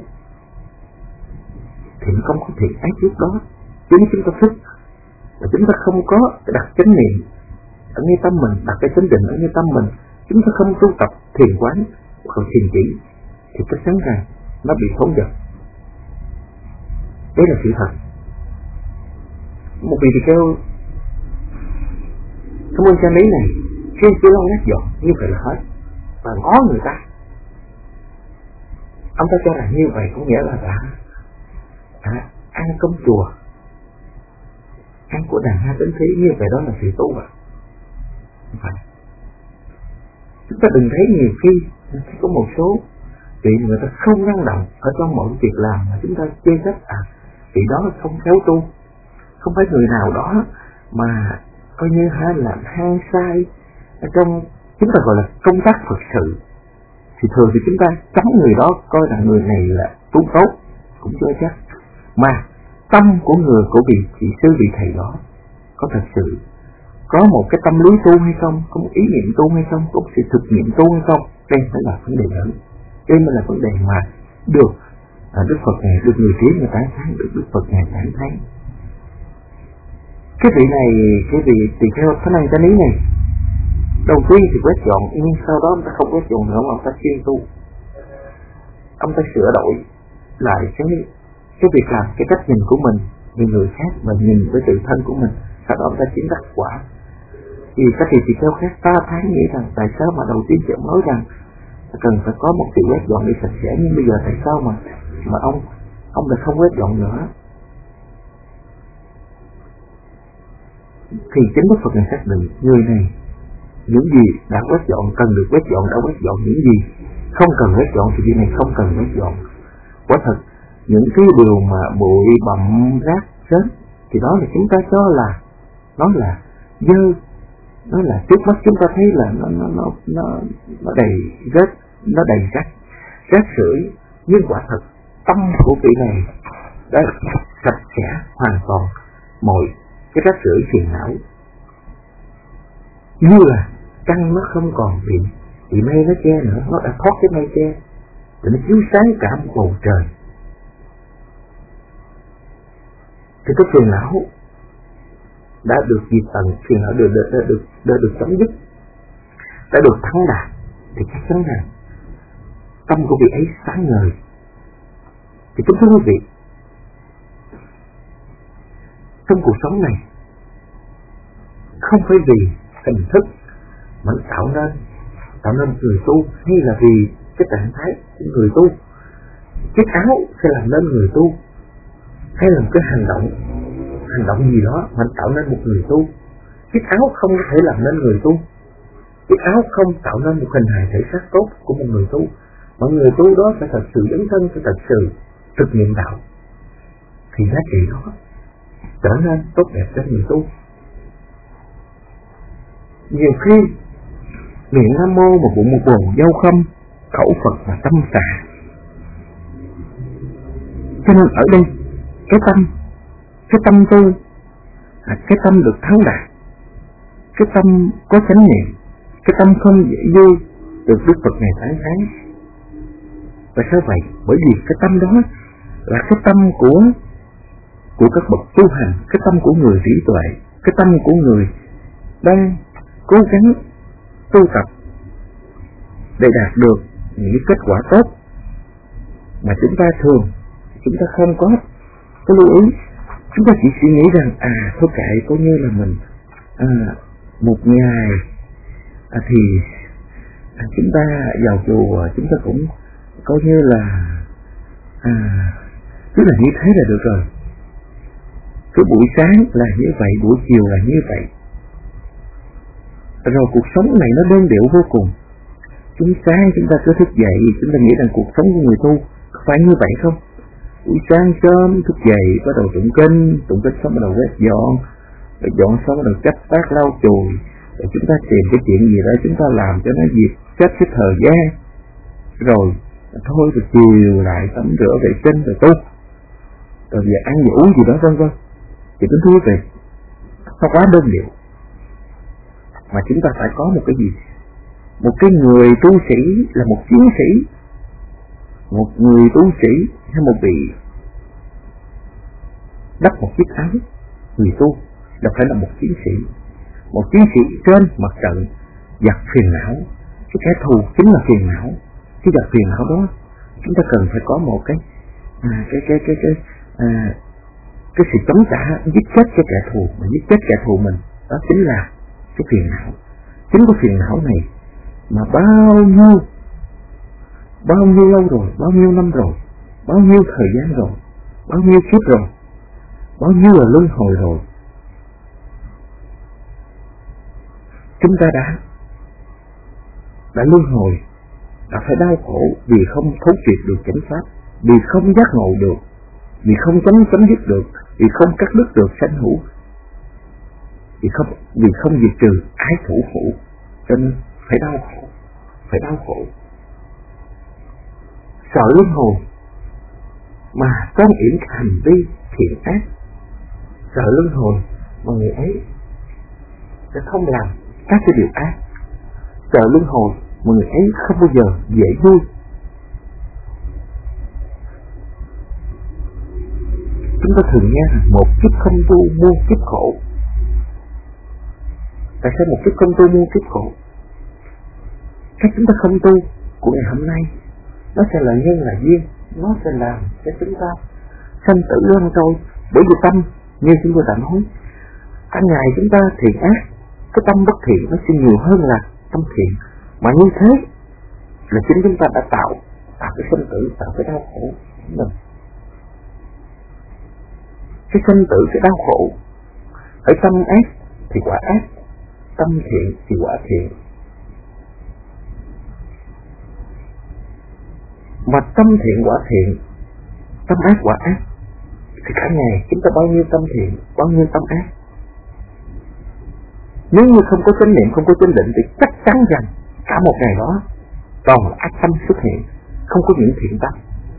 thì không có thiện ác trước đó. Chứ nếu chúng ta thức và chúng ta không có đặt chánh niệm ở ngay tâm mình, đặt cái chánh định ở ngay tâm mình, chúng ta không tu tập thiền quán hoặc thiền chỉ thì chắc chắn rằng nó bị phóng dật. Đấy là sự thật. một vị tỳ kheo cảm ơn cha lý này, khi chỉ lo lát dọn như vậy là hết và ngó người ta. Ông ta cho rằng như vậy có nghĩa là đã ăn cơm chùa, ăn của đàn ha tính thí, như vậy đó là sự tu à? Không phải. Chúng ta đừng thấy nhiều khi có một số vị người ta không năng động ở trong mọi việc làm mà chúng ta chê trách vị đó không khéo tu, không phải người nào đó mà coi như làm hang sai ở trong chúng ta gọi là công tác Phật sự, thì thường thì chúng ta chấm người đó coi là người này là tu tốt cũng chưa chắc, mà tâm của vị chị sư vị thầy đó có thật sự có một cái tâm lý tu hay không, có một ý niệm tu hay không, có một sự thực nghiệm tu hay không, đây phải là vấn đề lớn. Đây mới là vấn đề mà được Đức Phật này, được người trí người tán thán, được Đức Phật này tán thán. Cái vị này, cái vị tỳ kheo Thánh Năng Chánh Lý này, đầu tiên thì quét dọn, nhưng sau đó ông ta không quét dọn nữa mà ông ta chuyên tu. Ông ta sửa đổi lại cái việc làm, cái cách nhìn của mình về người khác và nhìn với tự thân của mình. Sau đó ông ta chứng đắc quả. Vì các vị tỳ kheo khác ta thán nghĩ rằng tại sao mà đầu tiên chị nói rằng cần phải có một sự quét dọn để sạch sẽ, nhưng bây giờ tại sao mà ông lại không quét dọn nữa? Thì chính Đức Phật này xác định người này những gì đã quét dọn cần được quét dọn đã quét dọn, những gì không cần quét dọn thì việc này không cần quét dọn. Quả thật những cái điều mà bụi bặm rác rớt thì đó là chúng ta cho là nó là dơ, nó là trước mắt chúng ta thấy là nó đầy rớt, nó đầy rác rưởi, nhưng quả thật tâm của vị này đã sạch sẽ hoàn toàn mọi cái rác rưởi phiền não, như là trăng nó không còn bị mây nó che nữa, nó đã thoát cái mây che để nó chiếu sáng cả một bầu trời. Thì cái phiền não đã được diệt tận, phiền não đã được chấm dứt, đã được thắng đạt, thì chắc chắn rằng tâm của vị ấy sáng ngời. Thì kính thưa quý vị, trong cuộc sống này không phải vì hình thức mà tạo nên người tu, hay là vì cái trạng thái của người tu, chiếc áo sẽ làm nên người tu, hay là một cái hành động gì đó mà tạo nên một người tu. Chiếc áo không có thể làm nên người tu, chiếc áo không tạo nên một hình hài thể xác tốt của một người tu, mà người tu đó phải thật sự dấn thân, phải thật sự thực nghiệm đạo, thì giá trị đó trở nên tốt đẹp cho người tu. Nhiều khi miệng Nam Mô mà bụng một bồn dâu không, khẩu Phật mà tâm xà. Cho nên ở đây cái tâm tu, cái tâm được thắng đạt, cái tâm có chánh niệm, cái tâm không dễ vui được Đức Phật này tán thán. Tại sao vậy? Bởi vì cái tâm đó là cái tâm của các bậc tu hành, cái tâm của người trí tuệ, cái tâm của người đang cố gắng tu tập để đạt được những kết quả tốt mà chúng ta không có lưu ý. Chúng ta chỉ suy nghĩ rằng thôi kệ, coi như là mình một ngày thì chúng ta vào chùa, chúng ta cũng coi như là cứ là như thế là được rồi. Cứ buổi sáng là như vậy, buổi chiều là như vậy, rồi cuộc sống này nó đơn điệu vô cùng. Chúng sáng chúng ta cứ thức dậy, chúng ta nghĩ rằng cuộc sống của người tu phải như vậy không? Buổi sáng sớm thức dậy, bắt đầu tụng kinh xong bắt đầu quét dọn, rồi dọn xong bắt đầu chắp bát lau chùi, rồi chúng ta tìm cái chuyện gì đó chúng ta làm cho nó dịp chết cái thời gian, rồi thôi rồi chiều lại tắm rửa vệ sinh rồi tu, rồi về ăn và uống gì đó vân vân. Thì kính thưa quý vị, nó quá đơn điệu, mà chúng ta phải có một cái gì? Một cái người tu sĩ là một chiến sĩ, một người tu sĩ hay một vị đắp một chiếc áo người tu là phải là một chiến sĩ trên mặt trận giặc phiền não. Cái kẻ thù chính là phiền não. Cái giặc phiền não đó chúng ta cần phải có một cái sự chống trả giết chết cho kẻ thù, mà giết chết kẻ thù mình, đó chính là cái phiền não. Chính cái phiền não này mà bao nhiêu lâu rồi, bao nhiêu năm rồi, bao nhiêu thời gian rồi, bao nhiêu kiếp rồi, bao nhiêu là luân hồi rồi, chúng ta đã luân hồi, đã phải đau khổ vì không thấu triệt được chánh pháp, vì không giác ngộ được, vì không chấm dứt được, vì không cắt đứt được sanh hữu, vì không diệt trừ ái thủ khổ, cho nên phải đau khổ, sợ luân hồi mà con yểm hành vi thiện ác, sợ luân hồi mà người ấy sẽ không làm các cái điều ác, sợ luân hồi mà người ấy không bao giờ dễ vui. Chúng ta thường nghe rằng một kiếp không tu muôn kiếp khổ. Tại sao một kiếp không tu muôn kiếp khổ? Cách chúng ta không tu của ngày hôm nay, nó sẽ là nhân là duyên, nó sẽ làm cho chúng ta sanh tử lăn trôi. Bởi vì tâm, như chúng tôi đã nói, hàng ngày chúng ta thiện ác, cái tâm bất thiện nó sẽ nhiều hơn là tâm thiện. Mà như thế là chính chúng ta đã tạo cái sanh tử, tạo cái đau khổ của mình. Cái sanh tử, cái đau khổ, ở tâm ác thì quả ác, tâm thiện thì quả thiện. Mà tâm thiện quả thiện, tâm ác quả ác, thì cả ngày chúng ta bao nhiêu tâm thiện, bao nhiêu tâm ác. Nếu như không có chánh niệm, không có chánh định thì chắc chắn rằng cả một ngày đó toàn là ác tâm xuất hiện, không có những thiện tâm.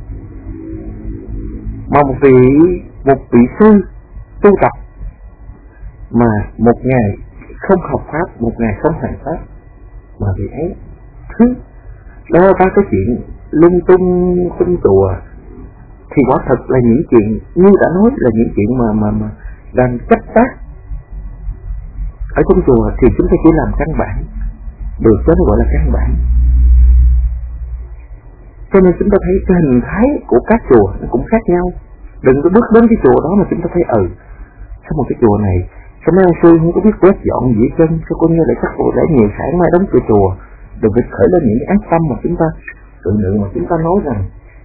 Mà một vị sư tu tập mà một ngày không học pháp, một ngày không hành pháp, mà vị ấy thứ lo ba cái chuyện lung tung chùa, thì quả thật là những chuyện như đã nói là những chuyện mà đang chấp tác ở trong chùa, thì chúng ta chỉ làm căn bản được, đó gọi là căn bản. Cho nên chúng ta thấy cái hình thái của các chùa nó cũng khác nhau. Đừng có bước đến cái chùa đó mà chúng ta thấy sao một cái chùa này, sao mấy ông sư không có biết quét dọn gì chân, sao coi như để các bộ để nhiều sản mai đóng cửa chùa. Đừng có khởi lên những cái ác tâm mà chúng ta tự lượng, mà chúng ta nói rằng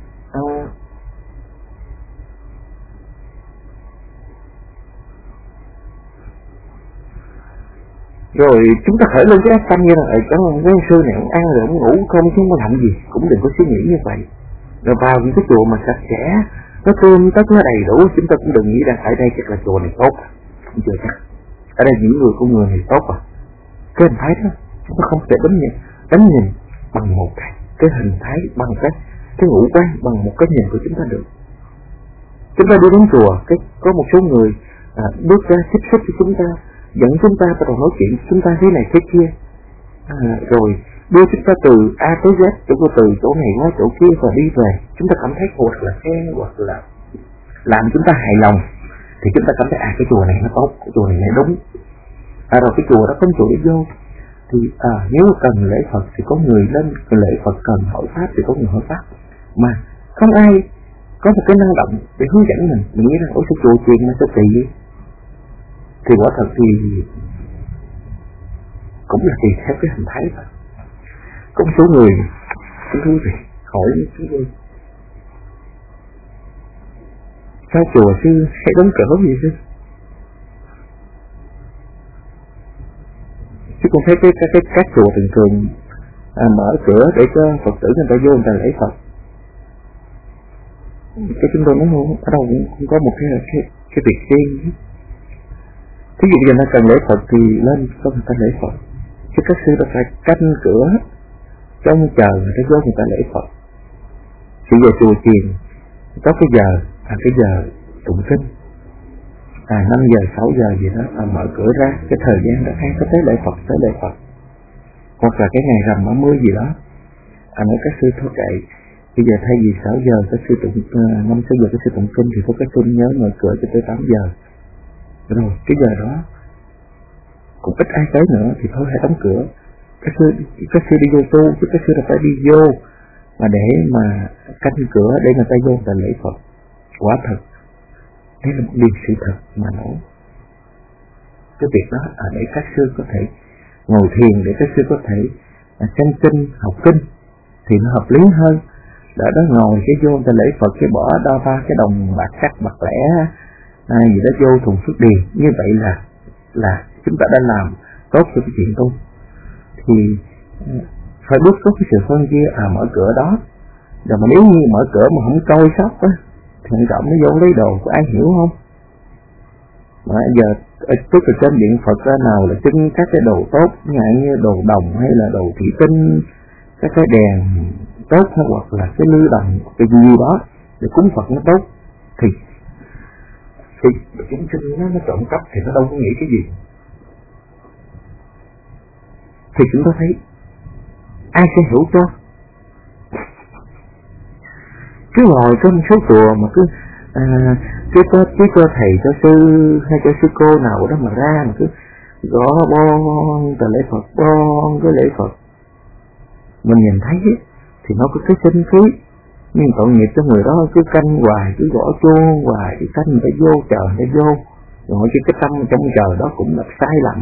rồi chúng ta khởi lên cái ác tâm như là cái ông sư này ông ăn rồi ông ngủ không chứ không có làm gì, cũng đừng có suy nghĩ như vậy. Rồi vào những cái chùa mà sạch sẽ, nó tươm tất, nó đầy đủ, chúng ta cũng đừng nghĩ rằng ở đây chắc là chùa này tốt, không chưa chắc. Ở đây những người của người này tốt cái hình thái đó chúng ta không thể đánh nhìn bằng một cái hình thái, bằng cái ngũ quan, bằng một cái nhìn của chúng ta được. Chúng ta đi đến chùa, có một số người bước ra xích cho chúng ta, dẫn chúng ta bắt đầu nói chuyện chúng ta thế này thế kia, rồi đưa chúng ta từ A tới Z, từ chỗ này qua chỗ kia và đi về. Chúng ta cảm thấy hoặc là khen, hoặc là làm chúng ta hài lòng, thì chúng ta cảm thấy cái chùa này nó tốt, cái chùa này đúng. Rồi cái chùa đó có chỗ để vô, thì nếu cần lễ Phật thì có người lên lễ Phật, cần hỏi pháp thì có người hỏi pháp. Mà không ai có một cái năng động để hướng dẫn mình nghĩ rằng ôi sao chùa chuyện mà sao kỳ vậy. Thì quả thật thì cũng là tùy theo cái hình thái thôi. Có một số người cũng thú vị hỏi chúng tôi, sao chùa sư hay đóng cửa gì chứ? Chứ con thấy các chùa thường mở cửa để cho Phật tử người ta vô người ta lễ Phật. Cái chúng tôi nói ở đâu cũng có một cái việc riêng. Thí dụ như người ta cần lễ Phật thì lên cho người ta lễ Phật, chứ các sư ta phải canh cửa trong chờ người ta vô người ta lễ Phật. Thì giờ chùa chiền có cái giờ tụng kinh, 5 giờ 6 giờ gì đó mở cửa ra, cái thời gian đó ai có tới lễ Phật, hoặc là cái ngày rằm 30 gì đó, nói các sư thôi kệ, bây giờ thay vì 6 giờ các sư tụng 5-6 giờ các sư tụng kinh, thì thôi các sư nhớ mở cửa cho tới 8 giờ. Rồi cái giờ đó cũng ít ai tới nữa thì thôi hãy đóng cửa. Các sư đi vô tu, chứ các sư là phải đi vô mà để mà canh cửa để người ta vô là lễ Phật. Quả thật Đây là một điều sự thật mà nói. Cái việc đó để các sư có thể ngồi thiền, để các sư có thể xem kinh, học kinh thì nó hợp lý hơn. Đã đó ngồi cái vô ta lễ Phật, cái bỏ đo ba cái đồng bạc cắt bạc lẻ gì đó vô thùng phước điền, như vậy là chúng ta đã làm tốt cho cái chuyện tu. Thì phải bước có cái sự phân chia mở cửa đó. Rồi mà nếu như mở cửa mà không coi sóc á, thì cộng nó vô lấy đồ của ai hiểu không? Mà giờ tức là trên điện Phật ra nào là trưng các cái đồ tốt, như đồ đồng hay là đồ thủy tinh, các cái đèn tốt, hay hoặc là cái lư đồng, cái gì đó để cúng Phật nó tốt, thì chúng sinh nó trộm cắp thì nó đâu có nghĩ cái gì. Thì chúng ta thấy ai sẽ hiểu cho. Cứ ngồi trong số chùa mà cứ cho thầy, cho sư hay cho sư cô nào đó mà ra mà cứ gõ bon tờ lễ Phật, bon cái lễ Phật, mình nhìn thấy thì nó có cái sinh khí, nhưng tội nghiệp cho người đó cứ canh hoài, cứ gõ chuông hoài, cứ canh người ta vô chờ người ta vô, rồi cái tâm trong chờ đó cũng là sai lầm.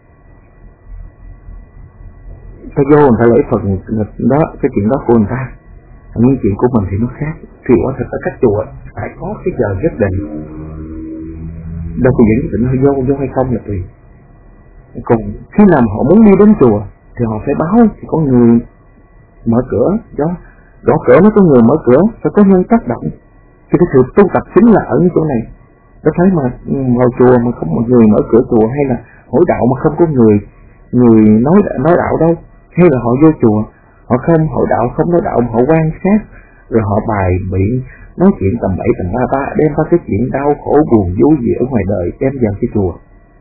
Ta vô người ta lễ Phật đó, cái chuyện đó của người ta, nhưng chuyện của mình thì nó khác. Thì quả thật ở các chùa phải có cái giờ nhất định, đâu có những định vô hay không là tùy. Còn khi nào họ muốn đi đến chùa thì họ phải báo thì có người mở cửa, đó gõ cửa nó có người mở cửa, phải có nhân tác động. Thì cái sự tu tập chính là ở chỗ này. Nó thấy mà vào chùa mà không một người mở cửa chùa, hay là hội đạo mà không có người nói đạo đâu, hay là họ vô chùa họ không hội đạo, không nói đạo mà họ quan sát, rồi họ bài biện nói chuyện tầm bậy tầm ba, đem ra cái chuyện đau khổ buồn vui gì ở ngoài đời đem vào cái chùa,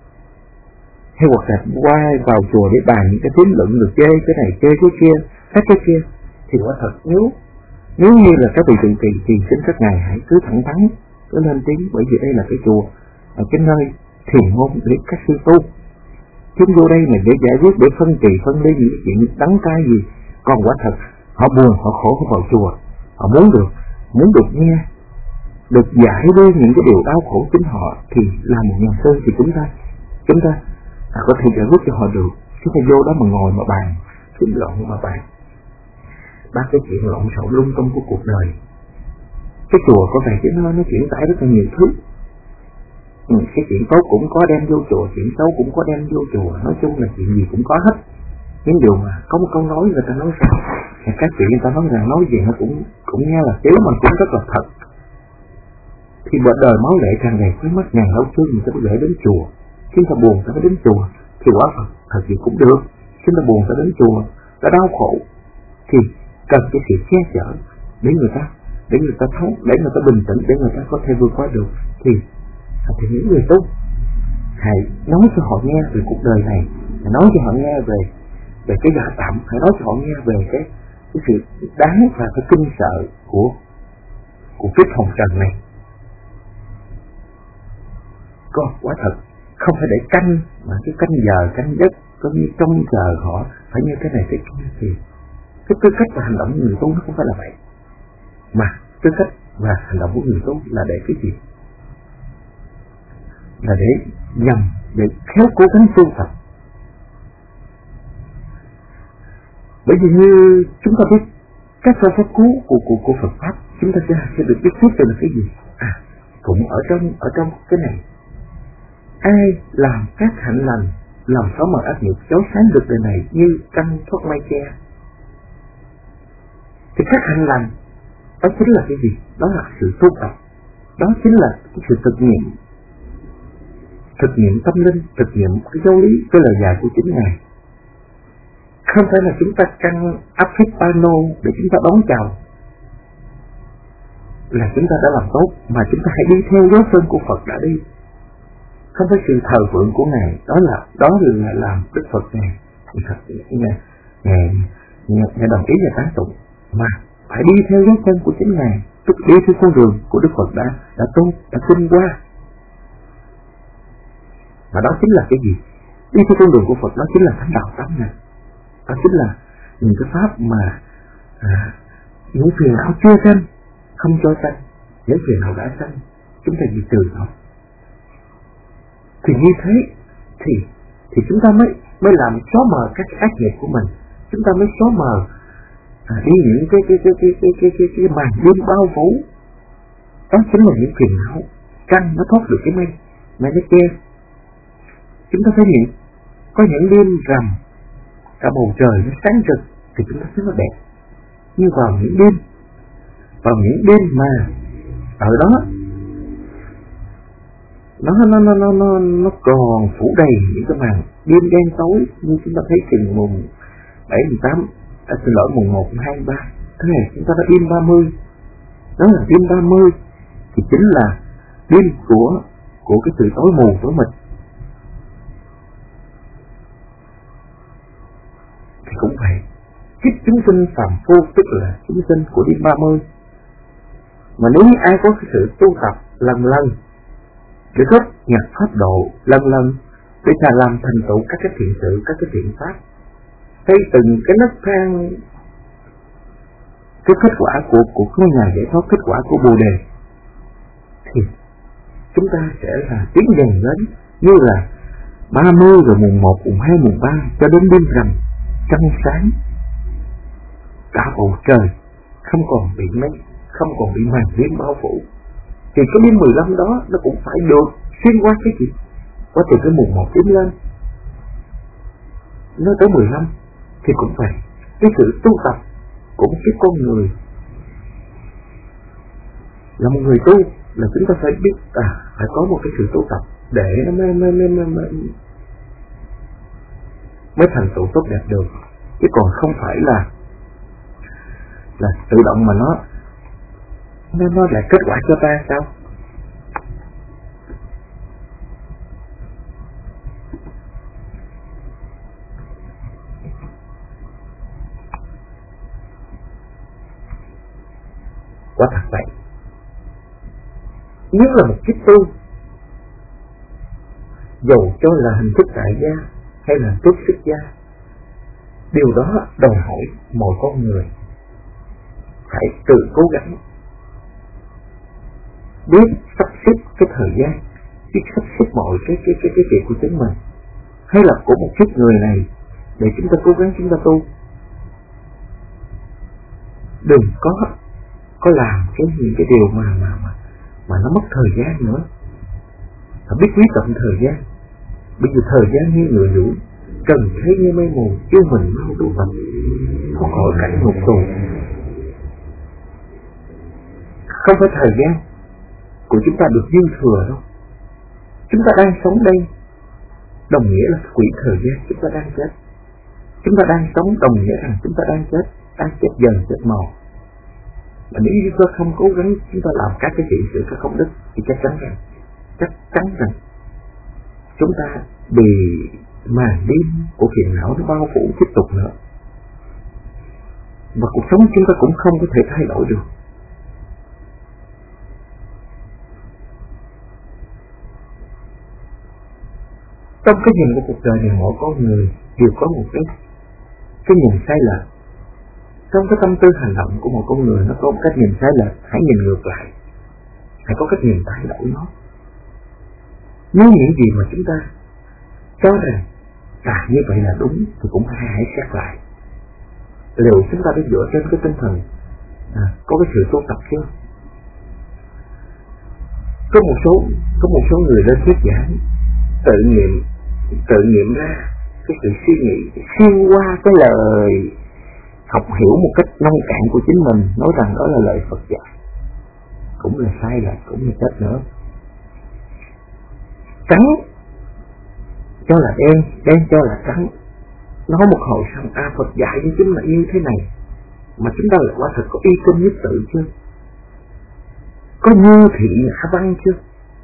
hay hoặc là qua vào chùa để bàn những cái tiến luận được chê cái này chê cái kia hết cái kia, thì quả thật nếu như là các vị trụ trì thì xin các ngài hãy cứ thẳng thắn cứ lên tiếng, bởi vì đây là cái chùa, ở cái nơi thiền môn để các sư tu, chứ vô đây mình để giải quyết, để phân trì phân ly những chuyện đắng cay gì. Còn quả thật họ buồn họ khổ họ vào chùa, họ muốn được nghe, được giải đi những cái điều đau khổ chính họ, thì là một nhà sư thì chúng ta có thể giải quyết cho họ được. Chứ không vô đó mà ngồi mà bàn chuyện lộn mà bàn ba cái chuyện lộn xộn lung tung của cuộc đời. Cái chùa có vẻ chứ nó chuyển tải rất là nhiều thứ. Cái chuyện tốt cũng có đem vô chùa, chuyện xấu cũng có đem vô chùa, nói chung là chuyện gì cũng có hết. Những điều mà có một câu nói người ta nói rằng, các chuyện người ta nói rằng nói gì nó cũng nghe là tiếng mà cũng rất là thật. Thì bữa đời máu lệ càng ngày khói mắt ngàn lâu xương mình sẽ gửi đến chùa. Chúng ta buồn ta mới đến chùa thì quả thật gì cũng được. Chúng ta buồn ta đến chùa, ta đau khổ thì cần cái sự che chở để người ta thấu, để người ta bình tĩnh, để người ta có thể vượt qua được. Thì những người tu hãy nói cho họ nghe về cuộc đời này, hãy nói cho họ nghe về cái giả tạm, hãy nói cho họ nghe về cái sự đáng và cái kinh sợ của kiếp hồng trần này. Còn quả thật không phải để canh, mà cái canh giờ canh giấc có như trong chờ họ phải như cái này cái kia, thì cái tư cách và hành động của người tu nó không phải là vậy. Mà tư cách và hành động của người tu là để cái gì? Là để nhằm để khéo cố gắng tu tập. Bởi vì như chúng ta biết các phương pháp cứu của Phật pháp, chúng ta sẽ được biết trước là cái gì? Cũng ở trong cái này. Ai làm các hạnh lành, làm xóa mờ ác nghiệp, chói sáng được đời này như trăng thoát mây che. Thì các hạnh lành đó chính là cái gì? Đó là sự tu tập. Đó chính là cái sự thực nghiệm tâm linh, thực nghiệm cái giáo lý, cái lời dạy của chính Ngài. Không phải là chúng ta căng áp phích pano để chúng ta đón chào là chúng ta đã làm tốt, mà chúng ta hãy đi theo dấu chân của Phật đã đi. Không phải sự thờ phượng của Ngài, đó là làm Đức Phật Ngài đồng ý và tán tụng, mà phải đi theo dấu chân của chính Ngài, tức đi theo con đường của Đức Phật đã tu, đã kinh qua. Và đó chính là cái gì? Đi theo con đường của Phật đó chính là thánh đạo tâm này. Đó chính là những cái pháp mà những phiền não chưa sanh không cho sanh, những phiền não đã sanh chúng ta diệt trừ nó. Thì như thế thì chúng ta mới làm xóa mờ các ác nghiệp của mình, chúng ta mới xóa mờ đi những cái màn đêm bao phủ. Đó chính là những phiền não. Trăng nó thoát được cái mây nó che. Chúng ta thấy có những đêm rằm cả bầu trời nó sáng rực thì chúng ta thấy nó đẹp. Nhưng vào những đêm mà ở đó nó còn phủ đầy những cái màn đêm đen tối, như chúng ta thấy chừng mùng 7, mùng 8, xin lỗi, mùng 1, mùng 2, mùng 3. Thế này chúng ta đã đêm 30. Đó là đêm 30 thì chính là đêm của cái sự tối mù tối mịt. Thì cũng vậy, kiếp chúng sinh phàm phu tức là chúng sinh của đêm 30. Mà nếu như ai có cái sự tu tập lần lần để góp nhặt pháp độ lần lần để làm thành tựu các cái thiện sự, các cái thiện pháp, thấy từng cái nấc thang, cái kết quả của ngôi nhà giải thoát, kết quả của Bồ Đề, thì chúng ta sẽ là tiến dần đến như là 30 rồi mùng 1, mùng 2, mùng 3 cho đến đêm rằm trăng sáng, cả bầu trời không còn bị mây, không còn bị màn đêm bao phủ. Thì cái đêm 15 đó nó cũng phải được xuyên qua cái gì, qua từ cái mùng 1 đến lên nó tới 15 thì cũng phải cái sự tu tập của một cái con người. Là một người tu là chúng ta phải biết phải có một cái sự tu tập để nó mới thành tựu tốt đẹp được, chứ còn không phải là tự động mà nó là kết quả cho ta sao? Quả thật vậy. Nếu là một kiếp tu, dầu cho là hình thức tại gia hay là hình thức xuất gia, điều đó đòi hỏi mỗi con người phải tự cố gắng biết sắp xếp cái thời gian, biết sắp xếp mọi cái việc của chính mình, hay là của một kiếp người này để chúng ta cố gắng chúng ta tu. Đừng có làm những cái điều mà nó mất thời gian nữa. Phải biết quý trọng thời gian. Bây giờ thời gian như người lũ, cần thấy như mây mù, yêu mình mau tu tập, thoát khỏi cảnh ngục tù. Không phải thời gian của chúng ta được dư thừa đâu. Chúng ta đang sống đây đồng nghĩa là quỹ thời gian chúng ta đang chết. Chúng ta đang sống đồng nghĩa rằng chúng ta đang chết dần chết mòn. Mà nếu chúng ta không cố gắng chúng ta làm các cái chuyện sự các công đức thì chắc chắn rằng chúng ta bị màn đêm của phiền não nó bao phủ tiếp tục nữa, và cuộc sống chúng ta cũng không có thể thay đổi được. Trong cái nhìn của cuộc đời này, mỗi con người đều có một cái nhìn sai lệch. Trong cái tâm tư hành động của một con người nó có một cách nhìn sai lệch, hãy nhìn ngược lại, hãy có cách nhìn thay đổi nó. Nếu những gì mà chúng ta cho rằng như vậy là đúng thì cũng hãy xét lại, liệu chúng ta đã dựa trên cái tinh thần có cái sự tu tập chưa? Có một số người lên thuyết giảng tự nghiệm ra cái sự suy nghĩ xuyên qua cái lời học hiểu một cách nông cạn của chính mình, nói rằng đó là lời Phật dạy, cũng là sai lệch, cũng là chết nữa. Trắng cho là đen cho là trắng. Nói một hồi xong, Phật dạy cho chúng là như thế này, mà chúng ta lại quả thật có y kinh nhất tự chưa? Có như thị ngã văn chưa?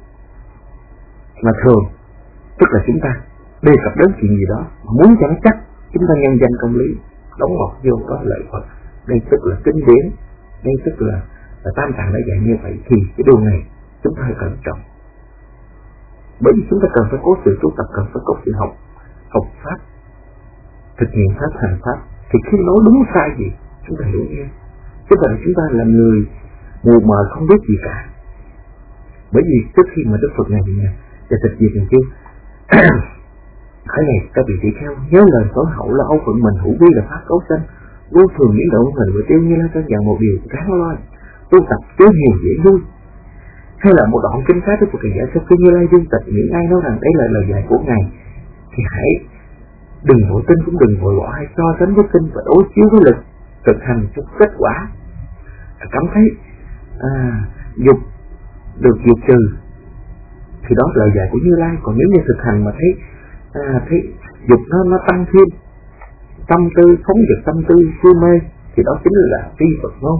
Mà thường, tức là chúng ta đề cập đến chuyện gì đó, muốn chẳng chắc chúng ta nhân danh công lý, đóng ngọt vô có lợi Phật. Đây tức là kinh điển, đây tức là Tam Tạng đã dạy như vậy, thì cái điều này chúng ta phải cẩn trọng. Bởi vì chúng ta cần phải có sự tu tập, cần phải có sự học pháp, thực hiện pháp, hành pháp. Thì khi nói đúng sai gì chúng ta hiểu nghe. Chứ vậy chúng ta là người mù mờ không biết gì cả. Bởi vì trước khi mà Đức Phật này và tịch diệt này kêu Hỡi này các vị tỷ kheo, nhớ lời tối hậu là âu phận mình, hữu vi là pháp cấu sanh, vô thường biến động hình và tiêu như là căn dặn một điều ráng lo tu tập chớ hiền dễ vui. Hay là một đoạn kinh khác Đức Phật dạy sau khi Như Lai dương tịch, những ai nói rằng đấy là lời dạy của Ngài thì hãy đừng vội tin cũng đừng vội bỏ, hay so sánh với kinh và đối chiếu với lực thực hành cho kết quả. Cảm thấy dục được diệt trừ thì đó là lời dạy của Như Lai. Còn nếu như thực hành mà thấy dục nó tăng thêm tâm tư phóng dật, tâm tư si mê thì đó chính là phi Phật ngôn.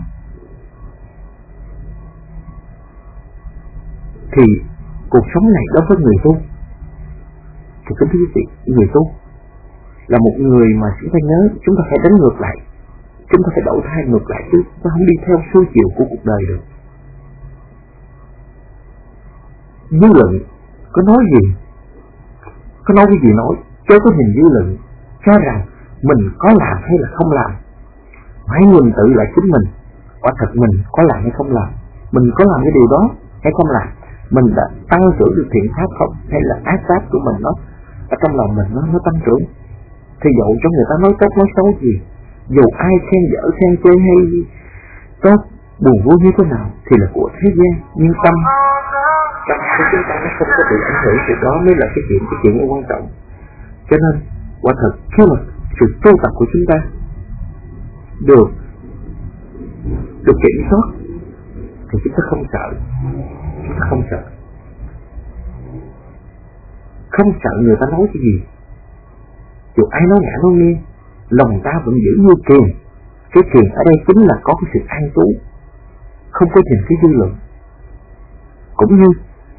Thì cuộc sống này đối với người tu thì kính thưa quý vị, người tu là một người mà chúng ta nhớ chúng ta phải đánh ngược lại, chúng ta phải đổi thay ngược lại chứ chúng ta không đi theo xuôi chiều của cuộc đời được. Dư luận có nói gì, có nói cái gì nói, chớ có nhìn dư luận cho rằng mình có làm hay là không làm. Hãy nhìn tự lại chính mình, quả thật mình có làm hay không làm, mình có làm cái điều đó hay không làm, mình đã tăng trưởng được thiện pháp không, hay là ác pháp của mình nó ở trong lòng mình nó tăng trưởng. Thì dẫu cho người ta nói tốt nói xấu gì, dù ai khen dở khen chê hay tốt buồn vui như thế nào thì là của thế gian, nhưng tâm của chúng ta nó không có bị ảnh hưởng, thì đó mới là cái chuyện quan trọng. Cho nên quả thật khi mà sự tu tập của chúng ta được kiểm soát thì chúng ta không sợ, không sợ người ta nói cái gì, dù ai nói ngã nói nghiêng, lòng ta vẫn giữ như kiền. Cái kiền ở đây chính là có cái sự an trú, không có nhìn cái dư luận. Cũng như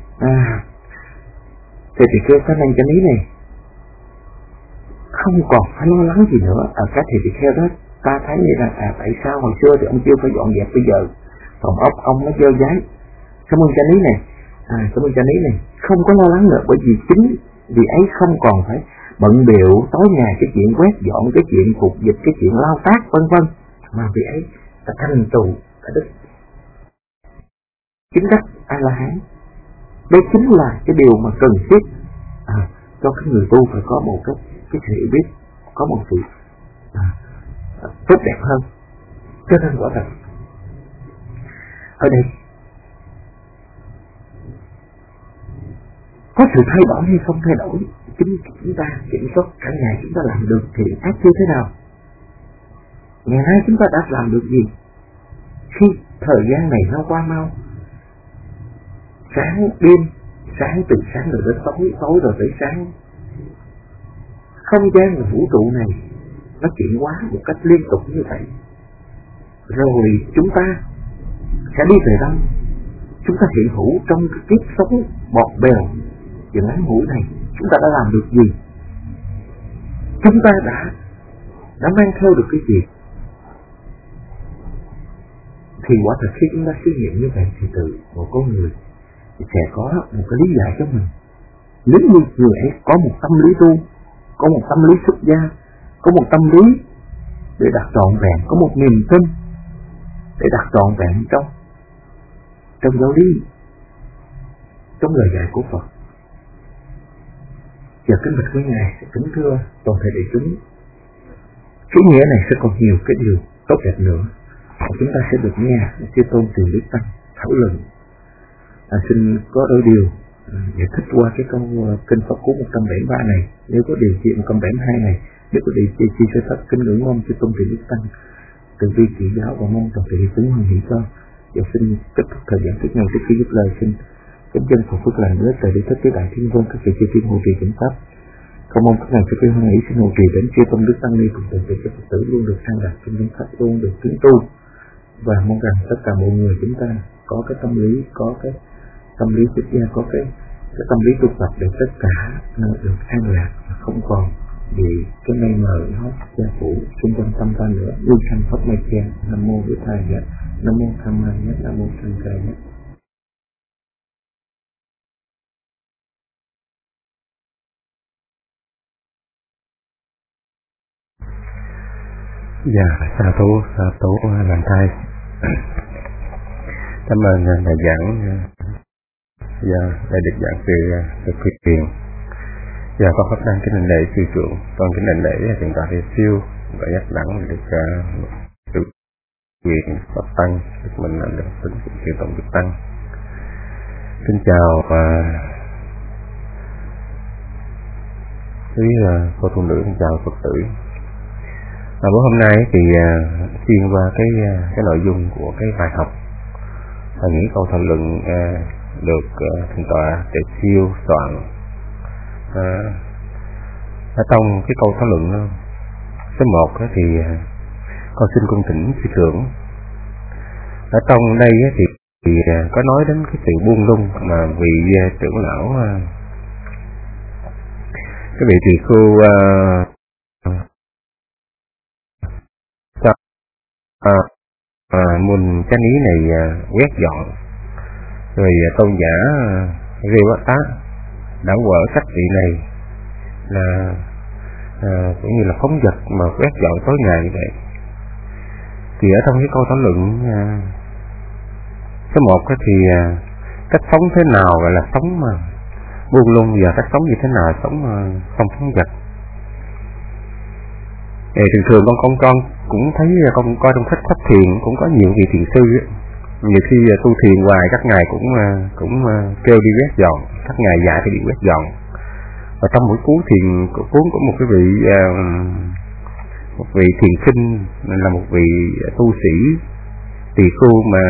thì kêu ta năng chân lý này không còn phải lo lắng gì nữa. Các thầy tỳ kheo đó ta thấy như là tại sao hồi xưa thì ông chưa phải dọn dẹp, bây giờ phòng ốc ông nó dơ dái. Cảm ơn chân lý này, cảm ơn chân lý này không có lo lắng nữa, bởi vì chính vì ấy không còn phải bận bịu tối ngày cái chuyện quét dọn, cái chuyện phục dịch, cái chuyện lao tác vân vân, mà vì ấy ta thành tựu cái đức chính đắc A La Hán. Đây chính là cái điều mà cần thiết cho cái người tu, phải có một cái sự hiểu biết, có một sự tốt đẹp hơn. Cho nên quả thật ở đây có sự thay đổi hay không thay đổi, chính chúng ta kiểm soát. Cả ngày chúng ta làm được thiện ác như thế nào, ngày nay chúng ta đã làm được gì. Khi thời gian này nó qua mau, sáng đêm, sáng từ sáng rồi đến tối, tối rồi tới sáng, không gian và vũ trụ này nó chuyển hóa một cách liên tục như vậy. Rồi chúng ta sẽ đi về đâu? Chúng ta hiện hữu trong cái kiếp sống bọt bèo và ngắn ngủi này, chúng ta đã làm được gì? Chúng ta đã mang theo được cái gì? Thì quả thật khi chúng ta suy nghiệm như vậy thì từ một con người sẽ có một cái lý giải cho mình. Nếu như người ấy có một tâm lý tu, có một tâm lý xuất gia, có một tâm lý để đặt trọn vẹn, có một niềm tin để đặt trọn vẹn trong giáo lý, trong lời dạy của Phật. Giờ kính bạch quý ngài, kính thưa toàn thể đại chúng, cái nghĩa này sẽ còn nhiều cái điều tốt đẹp nữa. Chúng ta sẽ được nghe Chư Tôn Từ Đức Tăng thảo luận. Xin có đôi điều giải thích qua cái câu kinh Pháp Cú 173 này. Nếu có điều kiện 172 này, nếu có điều chi sẽ thất kính ngưỡng mong Chư Tôn Từ Đức Tăng từ bi chỉ giáo và mong toàn thể đại chúng hoan hỷ cho. Giờ xin kết thúc thời gian trước ngày trước khi dứt lời, xin kính dân phật phước lành nữa từ đi thích với đại thiên vương các vị chư thiên hộ trì chính pháp. Không mong các ngài chư thiên hoan hỷ xin hộ trì đến Chư Tôn Đức Tăng ni cùng toàn thể các Phật tử luôn được an lạc trong những pháp, luôn được tiến tu, và mong rằng tất cả mọi người chúng ta có cái tâm lý, có cái tâm lý xuất gia, có cái tâm lý tu tập để tất cả được an lạc và không còn bị cái mây mờ nó che phủ xung quanh tâm ta nữa. Lưu sanh pháp mây che. Nam mô Bổn Thầy Nhất, Nam mô Tham Ma Nhất, Nam mô Sanh Ca Nhất. Dạ, sa thú làm thai. Cảm ơn thầy giảng Đại đức giảng sư Thực Thuyết Tiền. Con pháp đăng kính đảnh lễ sư trưởng, con kính đảnh lễ thượng tọa Thầy Siêu và nhắc đẳng được sự quyền pháp tăng, được mình là được tính sự tổng đức tăng. Xin chào quý cô tu nữ, xin chào Phật tử. Bữa hôm nay thì xuyên qua cái nội dung của cái bài học và những câu thảo luận được thượng tọa Thầy Siêu soạn. Ở trong cái câu thảo luận số 1 thì con xin cung thỉnh sư trưởng. Ở trong đây thì có nói đến cái sự buông lung mà vị trưởng lão, cái vị tỳ khưu môn chánh ý này quét dọn, rồi tôn giả Revata đã quở các vị này là cũng như là phóng dật mà quét dọn tối ngày như vậy. Thì ở trong cái câu thảo luận số 1 thì cách sống thế nào gọi là sống mà buông lung, và cách sống như thế nào sống không phóng dật. Thường thường con cũng thấy, con coi trong sách pháp thiền cũng có nhiều vị thiền sư ấy. Nhiều khi tu thiền hoài các ngài cũng kêu đi quét dọn, các ngài dạy thì đi quét dọn. Và trong mỗi cuốn thiền cuốn có một cái vị thiền sinh là một vị tu sĩ tỳ khưu mà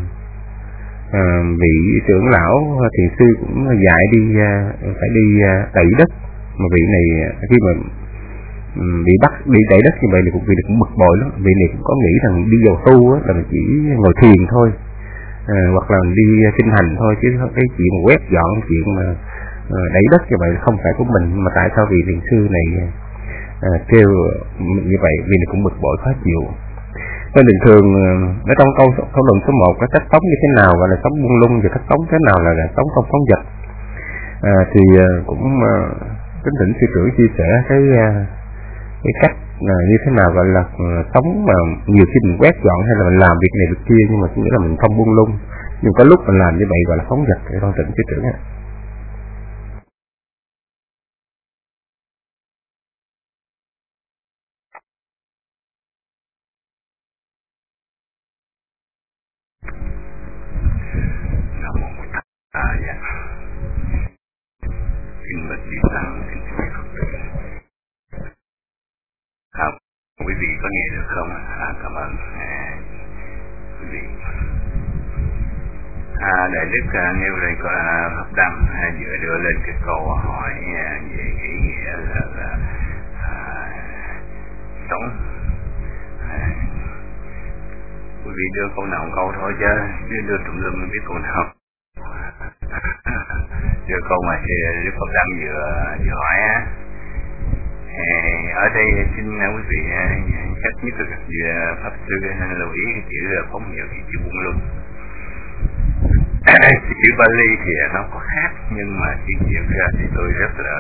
vị trưởng lão thiền sư cũng dạy đi phải đi đẩy đất, mà vị này khi mà bị bắt đi đẩy đất như vậy thì vị này cũng bực bội lắm. Vị này cũng có nghĩ rằng đi vào tu là mình chỉ ngồi thiền thôi, hoặc là mình đi kinh hành thôi, chứ cái chuyện mà quét dọn, chuyện mà đẩy đất như vậy không phải của mình. Mà tại sao vị thiền sư này kêu như vậy? Vì này cũng bực bội khó chịu. Nên bình thường ở trong câu thảo luận số 1 cái cách sống như thế nào gọi là sống buông lung, và cách sống thế nào là sống không phóng dật, thì cũng kính thỉnh sư trưởng chia sẻ cái cách như thế nào gọi là sống mà nhiều khi mình quét dọn hay là mình làm việc này việc kia, nhưng mà nghĩa là mình không buông lung, nhưng có lúc mình làm như vậy gọi là phóng dật. Để con thỉnh sư trưởng ạ. Quý vị có nghe được không? Cảm ơn quý vị. Đại đức nêu lên có pháp đăng vừa đưa lên cái câu hỏi về ý nghĩa là sống. Quý vị đưa câu nào câu thôi chứ đưa tùm lum không biết câu nào. Đưa câu mà Đức Pháp Đăng vừa hỏi á. Ở đây xin quý vị cách nhất là Pháp Sư lưu ý cái chữ phóng dật, cái chữ buông lung. Chữ Bali thì nó có khác, nhưng mà chữ Việt ra thì tôi rất là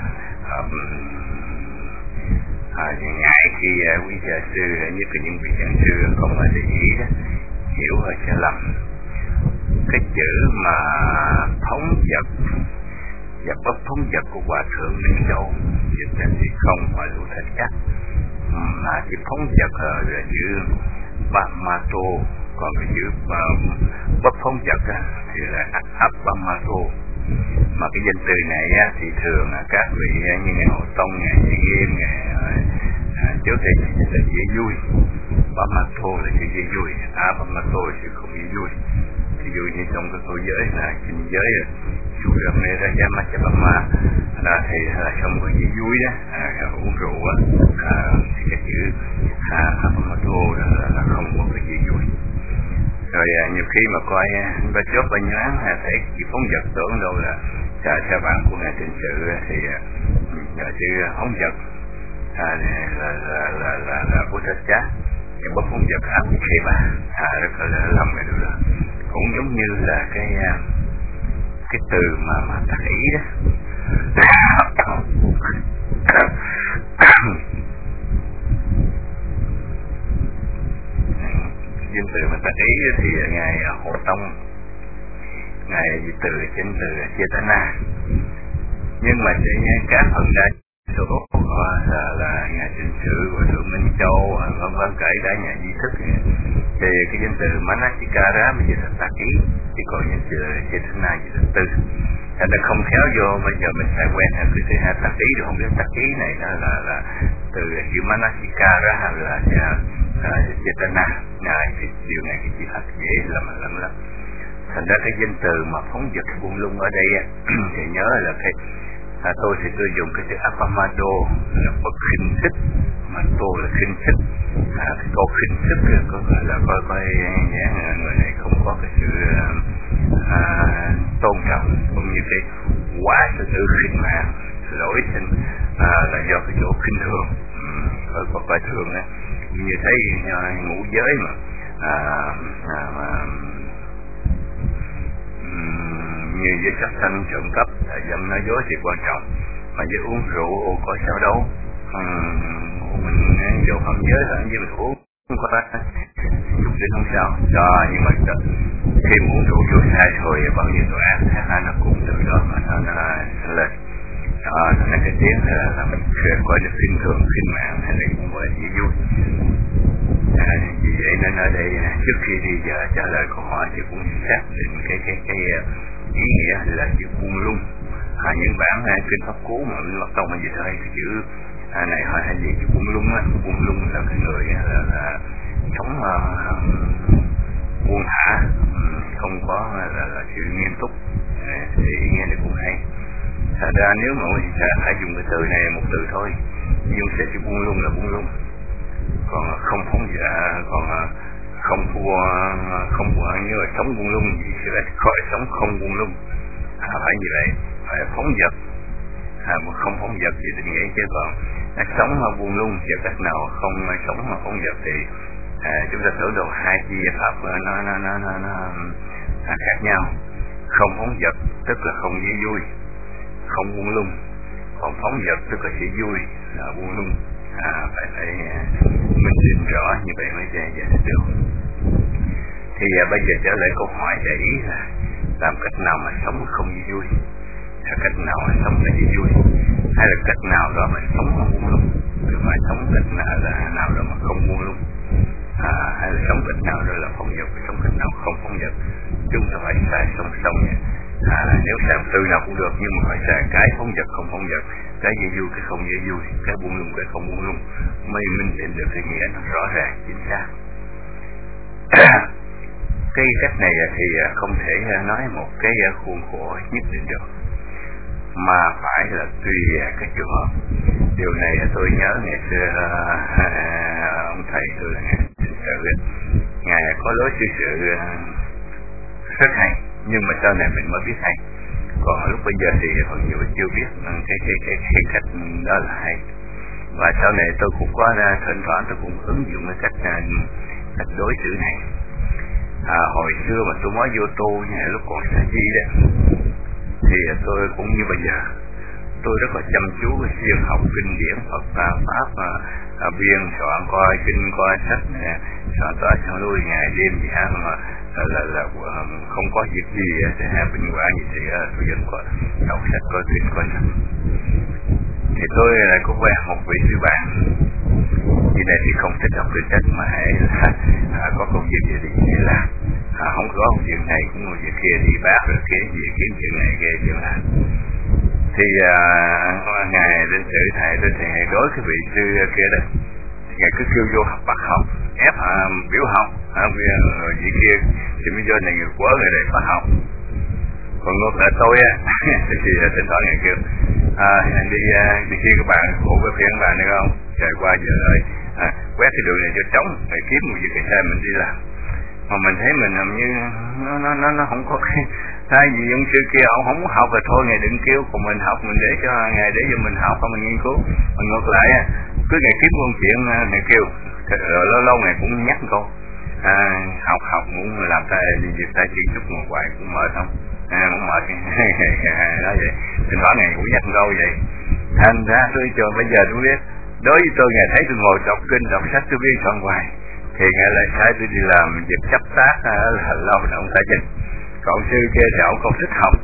ngại khi quý gia sư, nhất là những vị giảng sư không để ý đó, hiểu hơi sai lầm. Cái chữ mà phóng dật và bất phóng dật của Hòa Thượng Minh Châu dịch ra thì không phải đủ thật chắc, mà chữ phóng dật là chữ Bamato, còn cái chữ bất phóng dật thì là Abamato. Mà cái danh từ này thì thường các vị như ngày Hộ Tông, ngày Như Nghiêm, ngày trước đây là chữ vui, Bamato là chữ vui, Abamato là chữ không vui. Ví dụ như trong cái câu giới là kinh giới Suramera thì là không có gì vui đó, uống rượu thì cái chữ Abamato là không có cái gì vui. Rồi nhiều khi mà coi ba chốt ba nhoáng thấy chữ phóng dật tưởng đâu là theo bạn của ngài Trình Sự thì chữ phóng dật là của Thích Chá, nhưng bất phóng dật áp khi mà rất là lầm cái điều đó. Cũng giống như là cái từ mà tác ý đó. Danh từ mà tác ý thì ngài Hộ Tông ngài dịch từ trên từ Chetana, nhưng mà các phần đa số là nhà trình sự của thượng Minh Châu vân vân, kể cả nhà di thức thì cái danh từ Manasikara bây giờ là ký, chỉ còn danh từ Chetana gì là tư. Thành ra không khéo vô bây giờ mình phải quen theo cái thứ hai tác ký, rồi không biết tác ký này đó là từ chữ Manasikara hay là Chetana. Thì điều này cái chỉ thật dễ lầm lắm. Thành ra cái danh từ mà phóng dật buông lung ở đây thì nhớ là cái tôi thì tôi dùng cái chữ Apamado là bất khinh thích, mà tôi là khinh thích. Cái câu khinh thích có gọi là coi người này không có cái sự tôn trọng, cũng như cái quá sự tự khinh mạng, sự lỗi sinh là do cái chỗ khinh thường, coi thường á, như thấy ngũ giới mà như với sát sanh, trộm cắp, dâm nói dối thì quan trọng, mà với uống rượu có sao đâu. Mình vô phạm giới là như mình uống không có dục sinh không sao. Nhưng mà khi uống rượu vô sai thôi bao nhiêu tội ác nó cũng từ đó mà nó lên. Nên cái tiếng là mình coi được khinh thường, khinh mạng hay là cũng có gì vui. Vì vậy nên ở đây trước khi đi giờ trả lời câu hỏi thì cũng xác định cái ý nghĩa là chữ buông lung. Những bản kinh pháp cú mà Linh Mật Tông hay gì thôi thì chữ này hỏi hay gì chữ buông lung á, buông lung là cái người là sống buông thả, không có là sự nghiêm túc, thì ý nghĩa này cũng hay. Thật ra nếu mà mình phải dùng cái từ này một từ thôi, dùng sẽ chữ buông lung là buông lung, còn không phóng dật, còn không như là sống buông lung thì sẽ khỏi sống không buông lung. Phải như vậy, phải phóng dật, mà không phóng dật thì định nghĩa chứ còn sống mà buông lung thì cách nào không sống mà phóng dật thì chúng ta thử đầu hai chi pháp nó khác nhau. Không phóng dật tức là không vui, không buông lung, còn phóng dật tức là chỉ vui là buông lung. Phải minh định rõ như vậy mới giải thích được. Thì bây giờ trở lại câu hỏi để ý là làm cách nào mà sống không vui, hay cách nào mà sống là vui, hay là cách nào đó mà sống không buông lung, rồi mà sống cách nào đó mà không buông lung, hay là sống cách nào đó là phóng dật, sống cách nào không phóng dật. Chúng ta phải xài song song nha. Nếu xài từ nào cũng được, nhưng mà phải xài cái phóng dật không phóng dật, cái dễ vui cái không dễ vui, cái buông lung cái không buông lung, mới minh định được cái nghĩa nó rõ ràng chính xác. Cái cách này thì không thể nói một cái khuôn khổ nhất định được, mà phải là tùy cái trường hợp. Điều này tôi nhớ ngày xưa ông thầy tôi là ngài có lối xử sự rất hay, nhưng mà sau này mình mới biết hay. Còn lúc bây giờ thì phần nhiều chưa biết cái cách đó là hay. Và sau này tôi cũng có thỉnh thoảng tôi cũng ứng dụng cái cách đối xử này. Hồi xưa mà tôi mới vô tu như lúc còn sa di đó, thì tôi cũng như bây giờ, tôi rất là chăm chú cái siêng học kinh điển Phật pháp, biên soạn coi kinh coi sách, soạn tỏa soạn lui ngày đêm gì hết, mà là không có việc gì sẽ hạ bệnh quả gì thì tôi vẫn có đọc sách coi kinh coi sách. Thì tôi lại có quen một vị sư bạn như này thì không thích đọc kinh sách, mà hãy có công việc gì thì làm, không có một việc này cũng một việc kia, đi bác rồi cái gì kiếm chuyện này kia chuyện này. Thì ngài đến sự thầy đối cái vị sư kia đó, ngài cứ kêu vô học bắt học, ép biểu học, rồi vị kia thì mới vô này người quá người này bắt học. Còn ngược lại tôi thì thỉnh thoảng ngài kêu đi kia các bạn phụ cái phiền bạn được không, trời qua giờ rồi quét cái đường này cho trống, phải kiếm một việc cái xe mình đi làm. Mà mình thấy mình làm như nó không có cái thay vì ông sư kia ông không muốn học rồi thôi ngài đừng kêu, còn mình học mình để cho ngài để cho mình học và mình nghiên cứu. Mình ngược lại cứ ngày kiếm công chuyện ngài kêu, rồi lâu ngài cũng nhắc câu học muốn làm việc tay chuyên chút ngồi hoài cũng mệt không, cũng mệt đó vậy. Thỉnh thoảng ngài cũng nhắc câu vậy. Thành ra tôi cho bây giờ tôi biết, đối với tôi ngài thấy tôi ngồi đọc kinh đọc sách tôi biết soạn hoài, thì ngài lại sai tôi đi làm việc chấp tác là lâu động tay chân. Còn sư kia thì ông không thích học,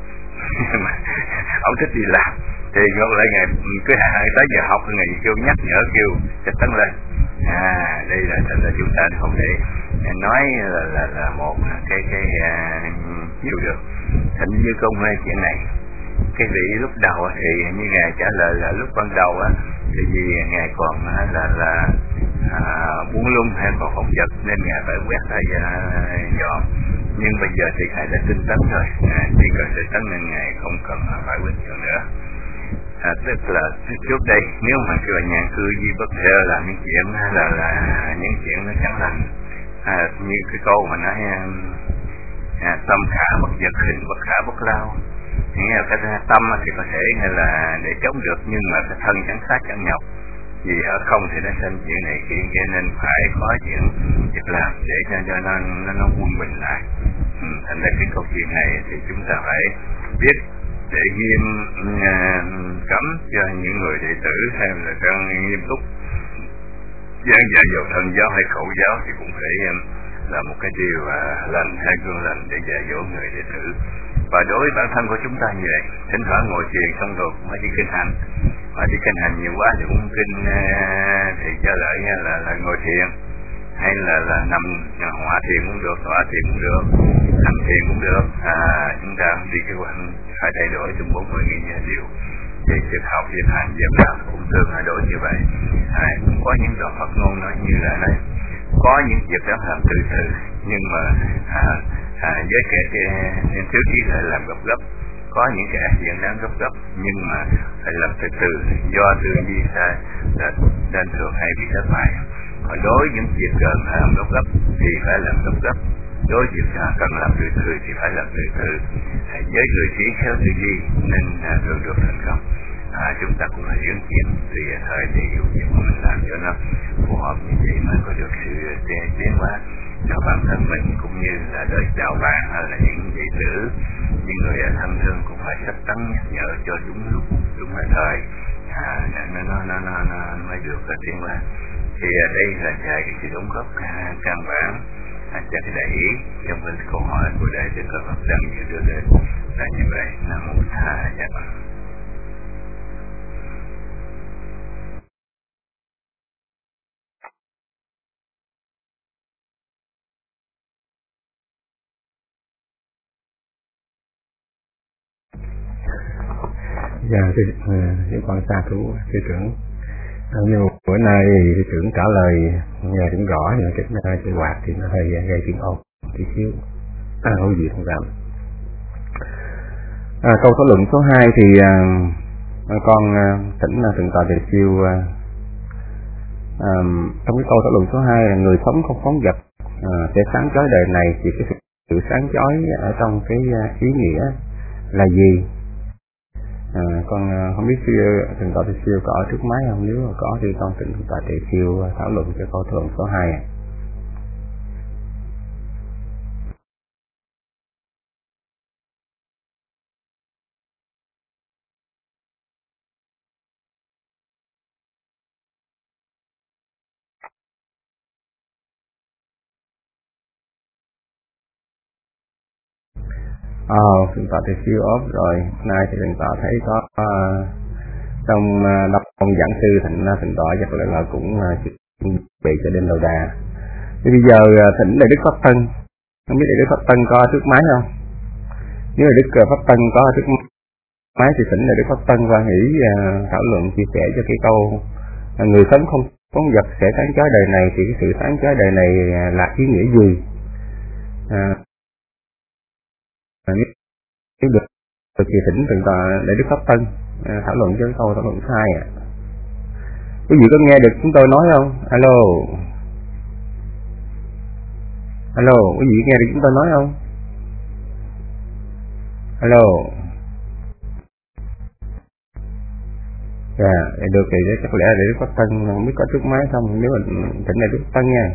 ông thích đi làm. Thì ngược lại ngày cứ tới giờ học ngày kêu nhắc nhở kêu cho tấn lên. Đây là thật là chúng ta không thể nói là một cái chịu được. Thỉnh như công mê chuyện này. Cái vị lúc đầu thì như ngài trả lời là lúc ban đầu thì vì ngài còn là buông lung hay còn phòng vật nên ngài phải quét ra dọn. Nhưng bây giờ thì ngài đã tinh tấn rồi, chỉ cần tinh tấn nên ngài không cần phải quét dọn nữa. Tức là trước đây nếu mà kêu là nhàn cư di bất thể làm những chuyện là những chuyện nó chẳng lành, như cái câu mà nói tâm khả bất vật, hình bất khả bất lao. Nghĩa là cái tâm thì có thể là để chống được, nhưng mà cái thân chẳng sát chẳng nhọc. Vì ở không thì nó sinh chuyện này chuyện kia, nên phải có chuyện việc làm để cho nó quân bình lại. Thành ra cái câu chuyện này thì chúng ta phải biết để nghiêm cấm cho những người đệ tử hay là trong nghiêm túc giảng dạy dầu thân giáo hay khẩu giáo thì cũng phải là một cái điều lành hay gương lành để dạy dỗ người đệ tử. Và đối với bản thân của chúng ta như vậy, thỉnh thoảng ngồi thiền xong rồi cũng phải đi kinh hành, mà đi kinh hành nhiều quá thì cũng kinh thì cho lại là ngồi thiền, hay là nằm hòa thiền cũng được, tọa thiền cũng được, hành thiền cũng được. Chúng ta đi cái quan phải thay đổi trong 40 nghìn điều. Thì việc học, việc hành, việc làm cũng thường thay đổi như vậy. Cũng có những đoạn Phật ngôn nói như là này, có những việc đó làm từ từ, nhưng mà với cái trước khi là làm gấp, có những cái chuyện đang gấp, nhưng mà phải làm từ từ, do tư duy sai là nên thường hay bị thất bại. Còn đối với những việc cần làm gấp thì phải làm gấp, đối với việc cần làm từ từ thì phải làm từ từ. Với người trí khéo tư duy nên thường được thành công. Chúng ta cũng phải ứng chuyện tùy thời để hiểu việc của mình làm cho nó phù hợp, như vậy mới có được sự tiến hóa cho bản thân mình cũng như là đời đạo bạn hay là những đệ tử, những người thân thương cũng phải sách tấn nhắc nhở cho đúng lúc, đúng thời, nó mới được tiến hóa. Thì đây là vài cái sự đóng góp căn bản cho cái đại ý trong bên câu hỏi của đại đức Phật Đăng như đưa đến là như vậy. Nam mô Tha Dạ. Dạ, thưa quan xa thú sư trưởng. Như bữa nay sư trưởng trả lời nghe cũng rõ, nhưng cái cây quạt thì nó hơi gây tiếng ồn tí xíu. Không gì không làm. Câu thảo luận số 2 thì con thỉnh thượng tọa Đề Siêu trong cái câu thảo luận số 2 là người sống không phóng dật sẽ sáng chói đời này, thì cái sự sáng chói ở trong cái ý nghĩa là gì? Con không biết thượng tọa Đề Siêu có ở trước máy không? Nếu mà có thì con thỉnh thượng tọa Đề Siêu thảo luận cho câu thảo luận số 2. Thượng tọa Đề Siêu off rồi. Nay thì thượng tọa thấy có trong đọc ông giảng sư thỉnh tọa chắc là cũng chuẩn bị cho đêm đầu đà. Thì bây giờ thỉnh Đại Đức Pháp Tân, không biết Đại Đức Pháp Tân có trước máy không? Nếu Đại Đức Pháp Tân có trước máy thì thỉnh Đại Đức Pháp Tân qua nghỉ thảo luận chia sẻ cho cái câu người sống không phóng dật sẽ sáng chói đời này, thì cái sự sáng chói đời này là ý nghĩa gì? Nếu được thì thỉnh thượng tọa Đại Đức Pháp Tân thảo luận cho câu thảo luận 2 ạ. Quý vị có nghe được chúng tôi nói không? Alo, quý vị nghe được chúng tôi nói không? Alo. Dạ, được thì chắc lẽ Đại Đức Pháp Tân không biết có trước máy không, nếu mà thỉnh Đại Đức Pháp Tân nha.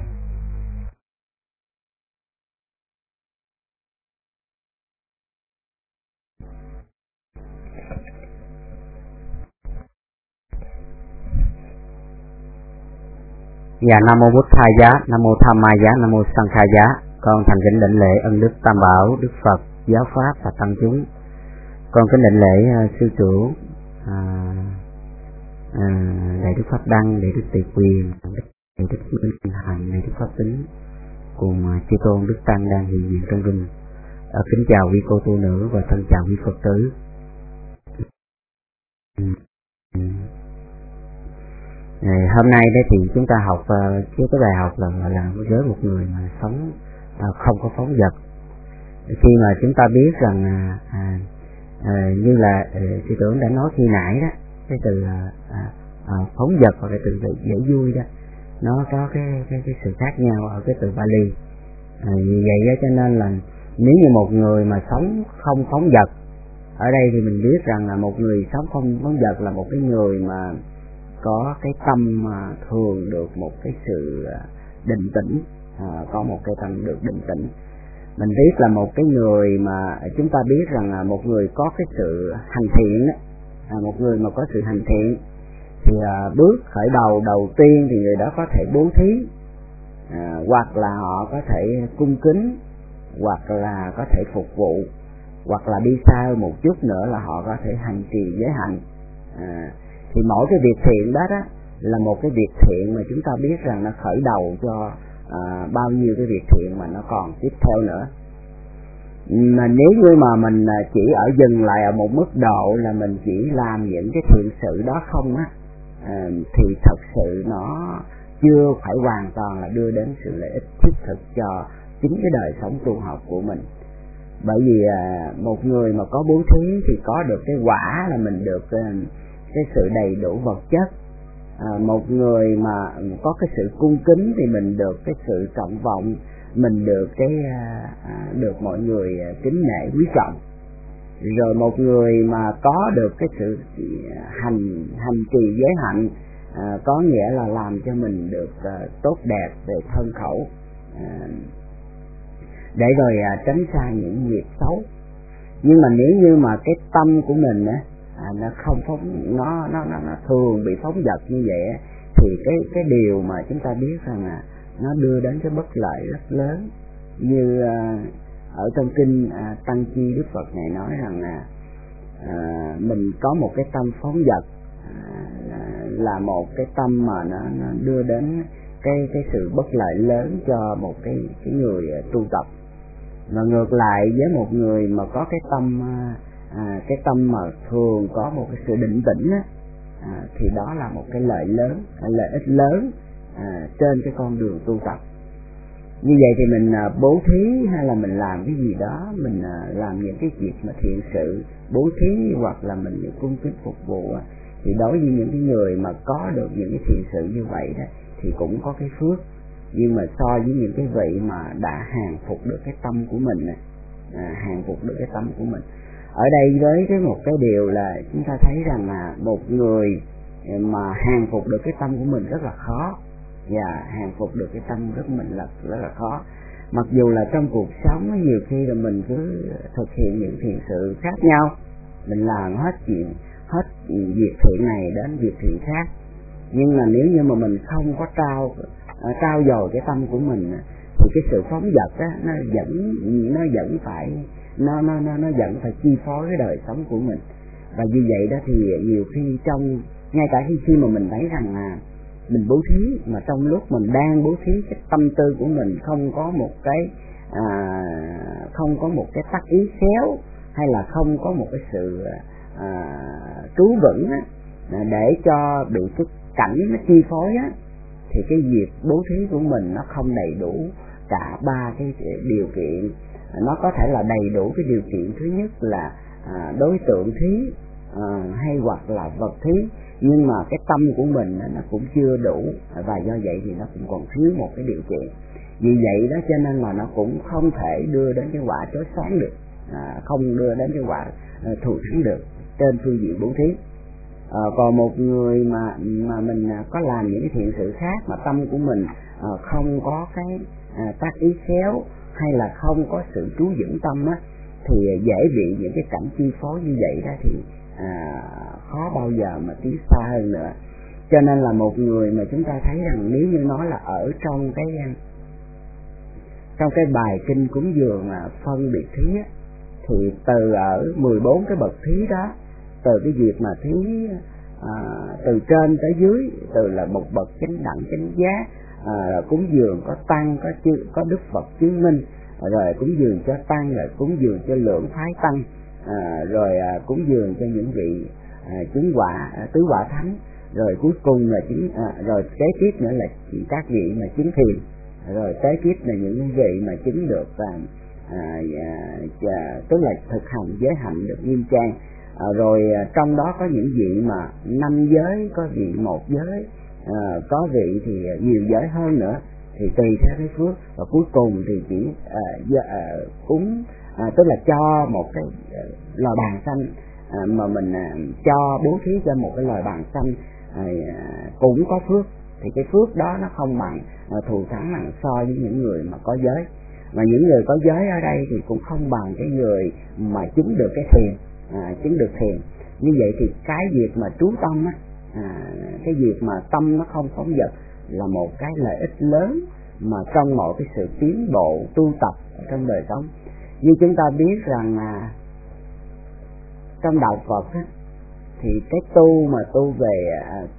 Dạ, Nam mô Bụt Thầy Giá, Nam mô Tham Ma Giá, Nam mô Sang Khai Giá. Con thành kính đảnh lễ ân đức Tam Bảo, Đức Phật, giáo pháp và tăng chúng. Con kính đảnh lễ sư trưởng, đại đức Pháp Đăng, đại đức Tỳ Quyền, đại đức Minh Hạnh, đại đức Pháp Tính cùng chư tôn đức tăng đang hiện diện trong rừng. Kính chào quý cô tu nữ và thân chào quý Phật tử. Hôm nay đấy thì chúng ta học cái bài học là với một người mà sống không có phóng dật. Khi mà chúng ta biết rằng như là sư tưởng đã nói khi nãy đó, cái từ phóng dật và cái từ dễ vui đó, nó có cái sự khác nhau ở cái từ Bali. Vì vậy đó, cho nên là nếu như một người mà sống không phóng dật, ở đây thì mình biết rằng là một người sống không phóng dật là một cái người mà có cái tâm thường được một cái sự định tĩnh, có một cái tâm được định tĩnh. Mình biết là một cái người mà chúng ta biết rằng là một người có cái sự hành thiện, một người mà có sự hành thiện thì bước khởi đầu tiên thì người đó có thể bố thí, hoặc là họ có thể cung kính, hoặc là có thể phục vụ, hoặc là đi xa một chút nữa là họ có thể hành trì giới hạnh. Thì mỗi cái việc thiện đó là một cái việc thiện mà chúng ta biết rằng nó khởi đầu cho bao nhiêu cái việc thiện mà nó còn tiếp theo nữa. Mà nếu như mà mình chỉ dừng lại ở một mức độ là mình chỉ làm những cái thiện sự đó không thì thật sự nó chưa phải hoàn toàn là đưa đến sự lợi ích thiết thực cho chính cái đời sống tu học của mình. Bởi vì một người mà có bố thí thì có được cái quả là mình được cái sự đầy đủ vật chất. Một người mà có cái sự cung kính thì mình được cái sự trọng vọng, mình được được mọi người kính nể quý trọng. Rồi một người mà có được cái sự hành trì giới hạnh, có nghĩa là làm cho mình được tốt đẹp về thân khẩu, để rồi tránh xa những nghiệp xấu. Nhưng mà nếu như mà cái tâm của mình nó không phóng, nó thường bị phóng dật như vậy thì cái điều mà chúng ta biết rằng là nó đưa đến cái bất lợi rất lớn. Như ở trong kinh Tăng Chi, Đức Phật này nói rằng là mình có một cái tâm phóng dật là một cái tâm mà nó đưa đến cái sự bất lợi lớn cho một cái người tu tập. Và ngược lại với một người mà có cái tâm mà thường có một cái sự định tĩnh thì đó là một cái lợi ích lớn trên cái con đường tu tập. Như vậy thì mình bố thí hay là mình làm cái gì đó, mình làm những cái việc mà thiện sự, bố thí hoặc là mình cung kính phục vụ, thì đối với những cái người mà có được những cái thiện sự như vậy đó thì cũng có cái phước. Nhưng mà so với những cái vị mà đã hàng phục được cái tâm của mình, ở đây với một cái điều là chúng ta thấy rằng là một người mà hàng phục được cái tâm của mình rất là khó, và hàng phục được cái tâm của mình là rất là khó. Mặc dù là trong cuộc sống nhiều khi là mình cứ thực hiện những thiện sự khác nhau, mình làm hết việc thiện này đến việc thiện khác, nhưng mà nếu như mà mình không có trao dồi cái tâm của mình thì cái sự phóng dật nó vẫn phải chi phối cái đời sống của mình. Và như vậy đó thì nhiều khi ngay cả khi mà mình thấy rằng là mình bố thí, mà trong lúc mình đang bố thí, cái tâm tư của mình không có một cái tác ý khéo, hay là không có một cái sự trú vững để cho bị cái cảnh nó chi phối thì cái việc bố thí của mình nó không đầy đủ cả ba cái điều kiện. Nó có thể là đầy đủ cái điều kiện thứ nhất là đối tượng thí hay hoặc là vật thí, nhưng mà cái tâm của mình nó cũng chưa đủ, và do vậy thì nó cũng còn thiếu một cái điều kiện. Vì vậy đó cho nên là nó cũng không thể đưa đến cái quả chói sáng được, không đưa đến cái quả thù thắng được trên phương diện bố thí. Còn một người mà mình có làm những cái thiện sự khác mà tâm của mình không có cái tác ý khéo, hay là không có sự trú vững tâm thì dễ bị những cái cảnh chi phối như vậy đó, thì khó bao giờ mà tiến xa hơn nữa. Cho nên là một người mà chúng ta thấy rằng nếu như nói là ở trong cái bài kinh cúng dường phân biệt thí thì từ ở 14 cái bậc thí đó, từ cái việc mà thí từ trên tới dưới, từ là một bậc chánh đẳng chánh giác, cúng dường có tăng, có Đức Phật chứng minh, rồi cúng dường cho tăng, rồi cúng dường cho lượng phái tăng, rồi cúng dường cho những vị chứng quả tứ quả thánh, rồi cuối cùng là rồi kế tiếp nữa là các vị mà chứng thiền, rồi kế tiếp là những vị mà chứng được tức là thực hành giới hạnh được nghiêm trang, rồi trong đó có những vị mà 5 giới, có vị 1 giới, có vị thì nhiều giới hơn nữa, thì tùy theo cái phước. Và cuối cùng thì chỉ cúng, tức là cho một cái loài bàn xanh, mà mình cho bố thí cho một cái loài bàn xanh cũng có phước, thì cái phước đó nó không bằng thù thắng bằng so với những người mà có giới. Mà những người có giới ở đây thì cũng không bằng cái người mà chứng được cái thiền, chứng được thiền. Như vậy thì cái việc mà trú tâm á, cái việc mà tâm nó không phóng dật là một cái lợi ích lớn mà trong mọi cái sự tiến bộ tu tập trong đời sống. Như chúng ta biết rằng trong đạo Phật á, thì cái tu mà tu về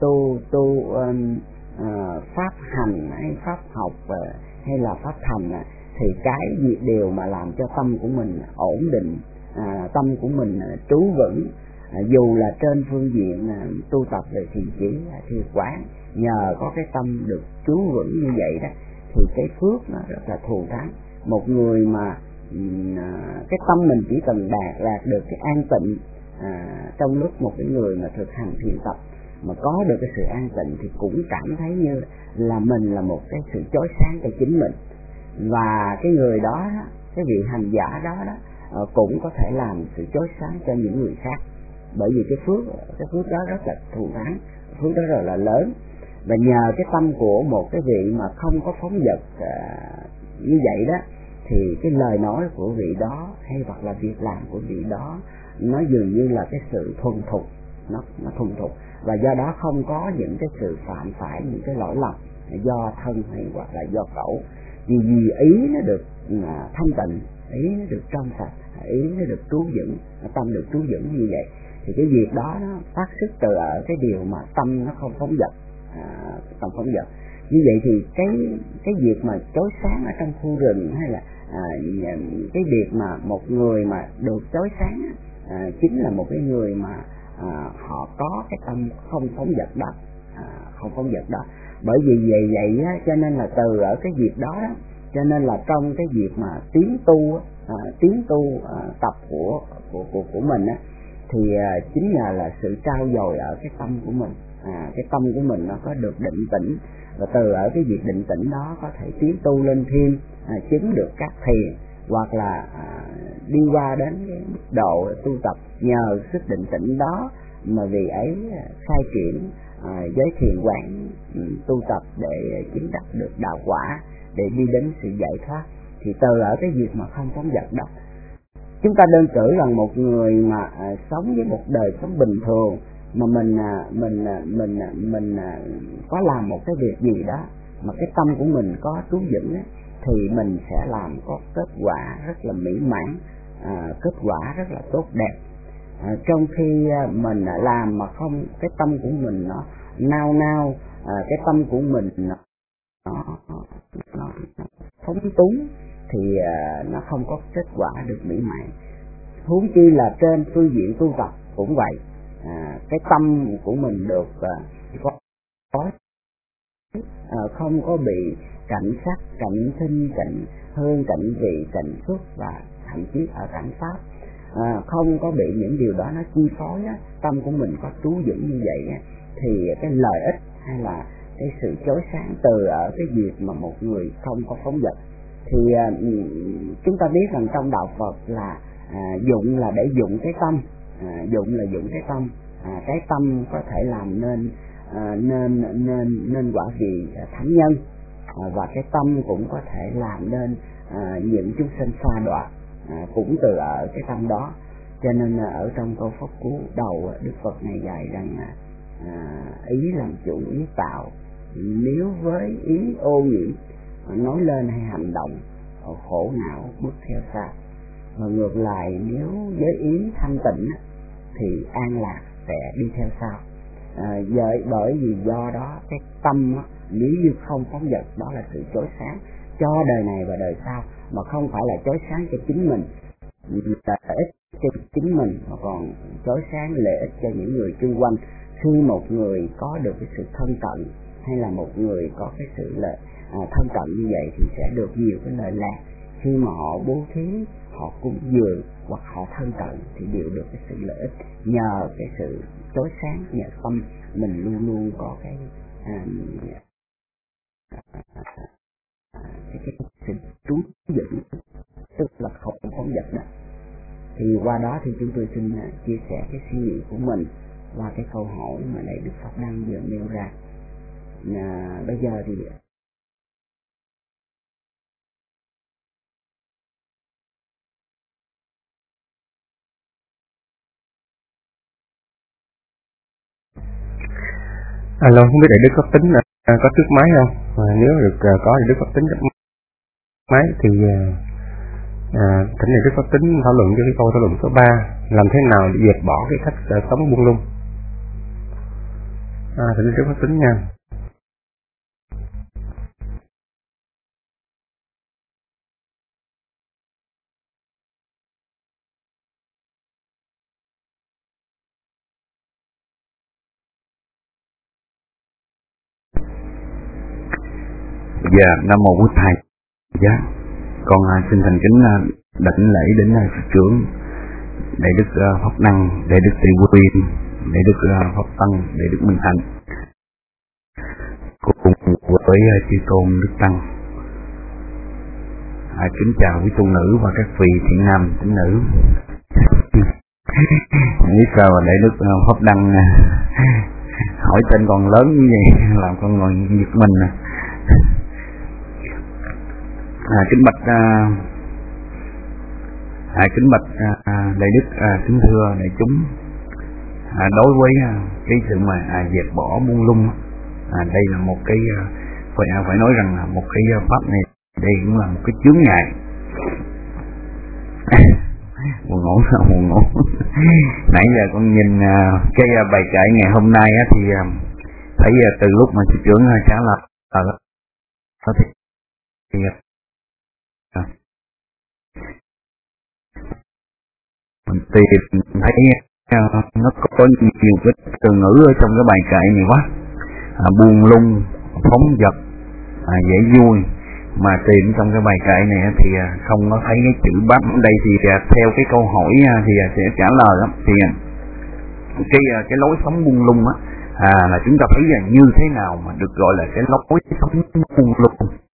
pháp hành hay pháp học hay là pháp thành, thì cái việc điều mà làm cho tâm của mình ổn định, tâm của mình trú vững, dù là trên phương diện tu tập về thiền chỉ thiền quán, nhờ có cái tâm được trú vững như vậy đó, thì cái phước nó rất là thù thắng. Một người mà cái tâm mình chỉ cần đạt được cái an tịnh, trong lúc một cái người mà thực hành thiền tập mà có được cái sự an tịnh thì cũng cảm thấy như là mình là một cái sự chói sáng cho chính mình, và cái người đó, cái vị hành giả đó cũng có thể làm sự chói sáng cho những người khác. Bởi vì cái phước đó rất là thù thắng, phước đó rất là lớn. Và nhờ cái tâm của một cái vị mà không có phóng dật như vậy đó, thì cái lời nói của vị đó hay hoặc là việc làm của vị đó nó dường như là cái sự thuần thục, nó thuần thục, và do đó không có những cái sự phạm phải những cái lỗi lầm do thân hay hoặc là do khẩu. Vì ý nó được thanh tịnh, ý nó được trong sạch, ý nó được trú vững, tâm được trú vững như vậy, thì cái việc đó nó phát xuất từ ở cái điều mà tâm nó không phóng dật, tâm phóng dật. Như vậy thì cái việc mà chói sáng ở trong khu rừng, hay là cái việc mà một người mà được chói sáng chính là một cái người mà họ có cái tâm không phóng dật đó, không phóng dật đó. Bởi vì vậy cho nên là từ ở cái việc đó, cho nên là trong cái việc mà tiến tu tập của mình thì chính là sự trao dồi ở cái tâm của mình, cái tâm của mình nó có được định tĩnh, và từ ở cái việc định tĩnh đó có thể tiến tu lên thiên, chứng được các thiền, hoặc là đi qua đến cái mức độ tu tập nhờ sức định tĩnh đó mà vì ấy khai triển giới thiền quán tu tập để chứng đắc được đạo quả, để đi đến sự giải thoát. Thì từ ở cái việc mà không phóng dật đó, chúng ta đơn cử rằng một người mà sống với một đời sống bình thường, mà mình có làm một cái việc gì đó mà cái tâm của mình có trú vững thì mình sẽ làm có kết quả rất là mỹ mãn, kết quả rất là tốt đẹp. Trong khi mình làm mà không, cái tâm của mình nó nao, cái tâm của mình nó phóng túng thì nó không có kết quả được mỹ mãn. Huống chi là trên phương diện tu tập cũng vậy, cái tâm của mình được không có bị cảnh sắc, cảnh thinh, cảnh hương, cảnh vị, cảnh xúc và thậm chí ở cảnh pháp không có bị những điều đó nó chi phối tâm của mình có trú vững như vậy thì cái lợi ích hay là cái sự chói sáng từ ở cái việc mà một người không có phóng dật. Thì chúng ta biết rằng trong đạo Phật là dụng là để dụng cái tâm, dụng là dụng cái tâm, cái tâm có thể làm nên quả vị thánh nhân, và cái tâm cũng có thể làm nên những chúng sinh sa đọa, cũng từ ở cái tâm đó. Cho nên ở trong câu pháp cú đầu Đức Phật này dạy rằng ý làm chủ ý tạo, nếu với ý ô nhiễm nói lên hay hành động khổ não bước theo xa. Và ngược lại, nếu giới ý thanh tịnh thì an lạc sẽ đi theo sau. Bởi vì do đó cái tâm nếu như không phóng dật, đó là sự chói sáng cho đời này và đời sau, mà không phải là chói sáng cho chính mình, lợi ích cho chính mình, mà còn chói sáng lợi ích cho những người xung quanh. Khi một người có được cái sự thân cận, hay là một người có cái sự thân cận như vậy, thì sẽ được nhiều cái lợi lạc. Khi mà họ bố thí, họ cúng dường hoặc họ thân cận thì đều được cái sự lợi ích nhờ cái sự chói sáng, nhờ tâm mình luôn luôn có cái sự trú giữ, tức là không phóng dật đó. Thì qua đó thì chúng tôi xin chia sẻ cái suy nghĩ của mình qua cái câu hỏi mà Đại Đức Pháp Đăng vừa nêu ra. Bây giờ thì alo, không biết Đại Đức Pháp Tính có trước máy không? Nếu được có Đại Đức Pháp Tính trước máy thì thỉnh Đại Đức Pháp Tính thảo luận cho cái câu thảo luận số 3, làm thế nào để dẹp bỏ cái cách sống buông lung. Thỉnh Đại Đức Pháp Tính nha. Dạ, Nam Mô Bổn Thầy. Dạ, con xin thành kính đảnh lễ đến sư trưởng Đại Đức Pháp Năng, Đại Đức Tỳ Quyên, Đại Đức Pháp Tăng, Đại Đức Minh Thành, cùng với chư tôn Đức Tăng. Kính chào quý tu nữ và các vị thiện nam tín nữ. Biết sao mà Đại Đức Pháp Đăng hỏi tên còn lớn như vậy, làm con ngồi giật mình. Kính bạch Đại Đức, kính thưa đại chúng, đối với cái sự mà dẹp bỏ buông lung, đây là một cái phải nói rằng là một cái pháp này, đây cũng là một cái chướng ngại. buồn ngủ nãy giờ con nhìn cái bài kệ ngày hôm nay thì thấy từ lúc mà sư trưởng trả lời thì mình tìm thấy nó có nhiều cái từ ngữ ở trong cái bài kệ này quá. Buông lung, phóng dật, dễ vui, mà tìm trong cái bài kệ này thì không có thấy cái chữ bát. Đây thì theo cái câu hỏi thì sẽ trả lời đó, thì cái lối sống buông lung là chúng ta thấy là như thế nào mà được gọi là cái lối sống buông lung.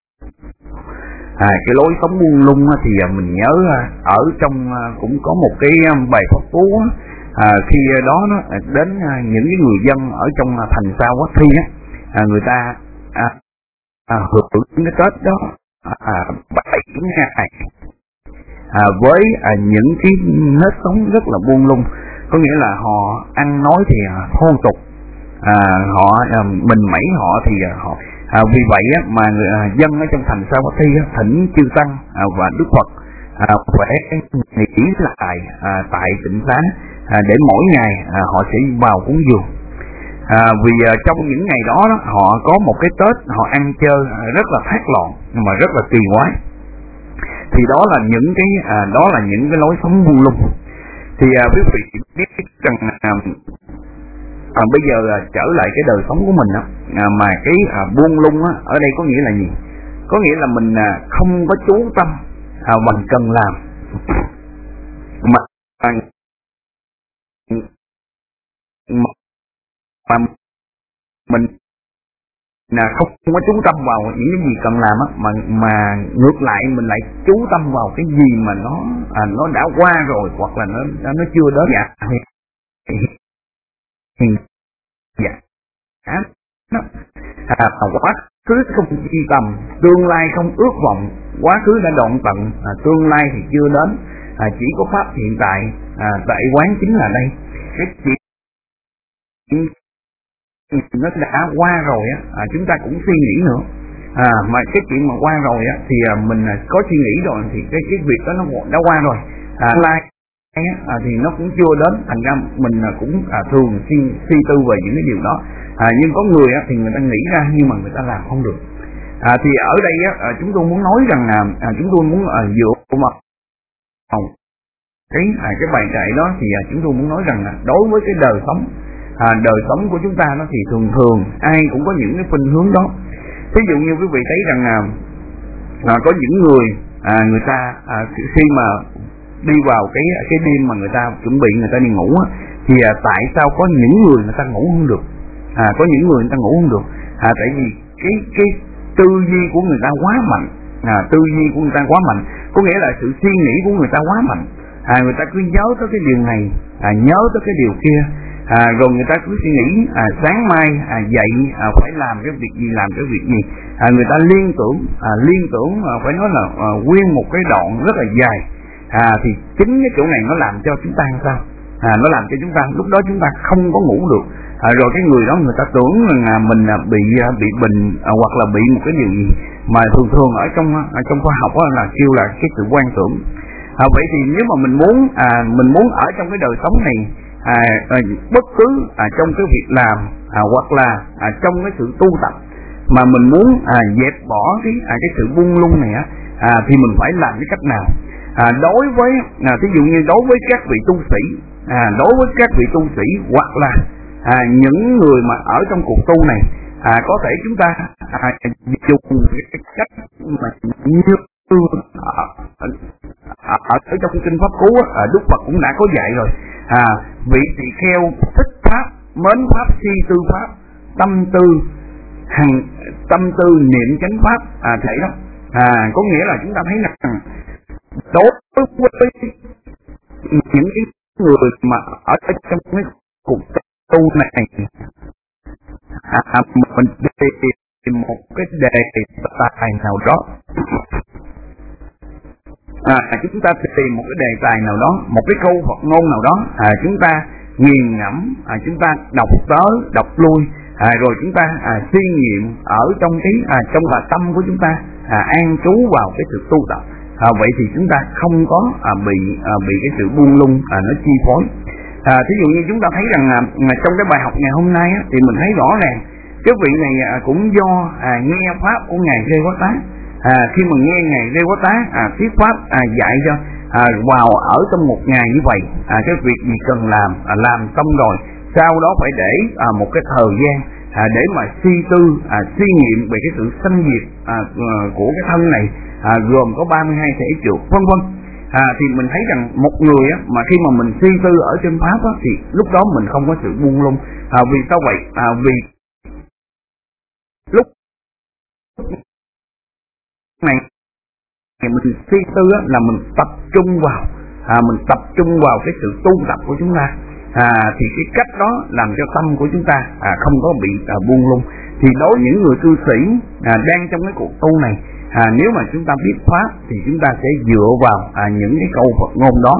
Cái lối sống buông lung thì mình nhớ ở trong cũng có một cái bài pháp cú khi đó nó đến những cái người dân ở trong thành Sa Quát Thi người ta hưởng cái Tết đó 7 ngày với những cái nếp sống rất là buông lung, có nghĩa là họ ăn nói thì thô tục, họ mình mẩy họ thì họ vì vậy mà dân ở trong thành Sa Quát Thi thỉnh chư tăng và Đức Phật phải nghỉ lại tại tịnh xá để mỗi ngày họ sẽ vào cúng dường. Vì trong những ngày đó họ có một cái Tết họ ăn chơi rất là thác loạn nhưng mà rất là kỳ quái. Thì đó là những cái lối sống buông lung. Thì quý vị biết rằng bây giờ trở lại cái đời sống của mình mà cái buông lung ở đây có nghĩa là gì? Có nghĩa là mình không có chú tâm bằng cần làm, mà mình không có chú tâm vào những cái gì cần làm mà ngược lại mình lại chú tâm vào cái gì mà nó đã qua rồi, hoặc là nó chưa đến. Quá khứ không chi tầm, tương lai không ước vọng. Quá khứ đã đoạn tận, tương lai thì chưa đến, chỉ có pháp hiện tại. Tại quán chính là đây. Cái chuyện nó đã qua rồi chúng ta cũng suy nghĩ nữa. Mà cái chuyện mà qua rồi thì mình có suy nghĩ rồi thì cái việc đó nó đã qua rồi. like thì nó cũng chưa đến, thành ra mình cũng thường suy tư về những cái điều đó. Nhưng có người thì người ta nghĩ ra nhưng mà người ta làm không được. Thì ở đây chúng tôi muốn nói rằng chúng tôi muốn dựa vào cái bài dạy đó thì chúng tôi muốn nói rằng đối với cái đời sống của chúng ta nó thì thường ai cũng có những cái khuynh hướng đó. Ví dụ như quý vị thấy rằng có những người ta khi mà đi vào cái đêm mà người ta chuẩn bị người ta đi ngủ thì tại sao có những người ta ngủ không được? Có những người ta ngủ không được tại vì cái tư duy của người ta quá mạnh. Tư duy của người ta quá mạnh, có nghĩa là sự suy nghĩ của người ta quá mạnh. Người ta cứ nhớ tới cái điều này, nhớ tới cái điều kia, rồi người ta cứ suy nghĩ sáng mai dậy phải làm cái việc gì, làm cái việc gì. Người ta liên tưởng phải nói là nguyên một cái đoạn rất là dài. Thì chính cái chỗ này nó làm cho chúng ta sao? Nó làm cho chúng ta lúc đó chúng ta không có ngủ được. Rồi cái người đó người ta tưởng là mình bị bệnh hoặc là bị một cái điều gì mà thường ở trong khoa học là kêu là cái sự quan tưởng. Vậy thì nếu mà mình muốn ở trong cái đời sống này, bất cứ trong cái việc làm hoặc là trong cái sự tu tập mà mình muốn dẹp bỏ cái sự buông lung này thì mình phải làm cái cách nào? Đối với ví dụ như đối với các vị tu sĩ, hoặc là những người mà ở trong cuộc tu này, có thể chúng ta dùng cái cách mà như ở trong kinh pháp cú Đức Phật cũng đã có dạy rồi. Vị tỳ kheo thích pháp, mến pháp, si tư pháp, tâm tư niệm chánh pháp, thể đó. Có nghĩa là chúng ta thấy rằng đối với những cái người mà ở trong cái cuộc tu này, mình tìm một cái đề tài nào đó, chúng ta tìm một cái đề tài nào đó, một cái câu Phật ngôn nào đó, chúng ta nghiền ngẫm, chúng ta đọc tới đọc lui, rồi chúng ta suy nghiệm ở trong trong tâm của chúng ta an trú vào cái sự tu tập. Vậy thì chúng ta không có bị cái sự buông lung nó chi phối. Thí dụ như chúng ta thấy rằng trong cái bài học ngày hôm nay thì mình thấy rõ ràng cái vị này cũng do nghe pháp của ngài Rê Quá Tá. Khi mà nghe ngài Rê Quá Tá thuyết pháp dạy cho vào ở trong một ngày như vậy, cái việc gì cần làm xong rồi, sau đó phải để một cái thời gian để mà suy tư, suy nghiệm về cái sự sanh diệt của cái thân này, gồm có 32 thể trượt vân vân. Thì mình thấy rằng một người mà khi mà mình suy tư ở trên pháp thì lúc đó mình không có sự buông lung. Vì sao vậy? Vì lúc này mình suy tư là mình tập trung vào cái sự tu tập của chúng ta. Thì cái cách đó làm cho tâm của chúng ta không có bị buông lung. Thì đối với những người cư sĩ đang trong cái cuộc tu này, nếu mà chúng ta biết pháp thì chúng ta sẽ dựa vào những cái câu Phật ngôn đó.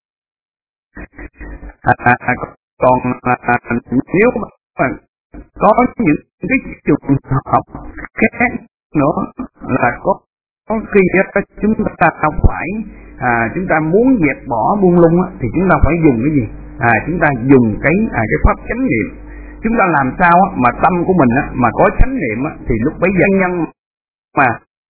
Còn nếu mà có những cái trường hợp khác nữa là có khi chúng ta phải chúng ta muốn dẹp bỏ buông lung thì chúng ta phải dùng cái gì? Chúng ta dùng cái pháp chánh niệm. Chúng ta làm sao mà tâm của mình mà có chánh niệm thì lúc bấy giờ nhân mà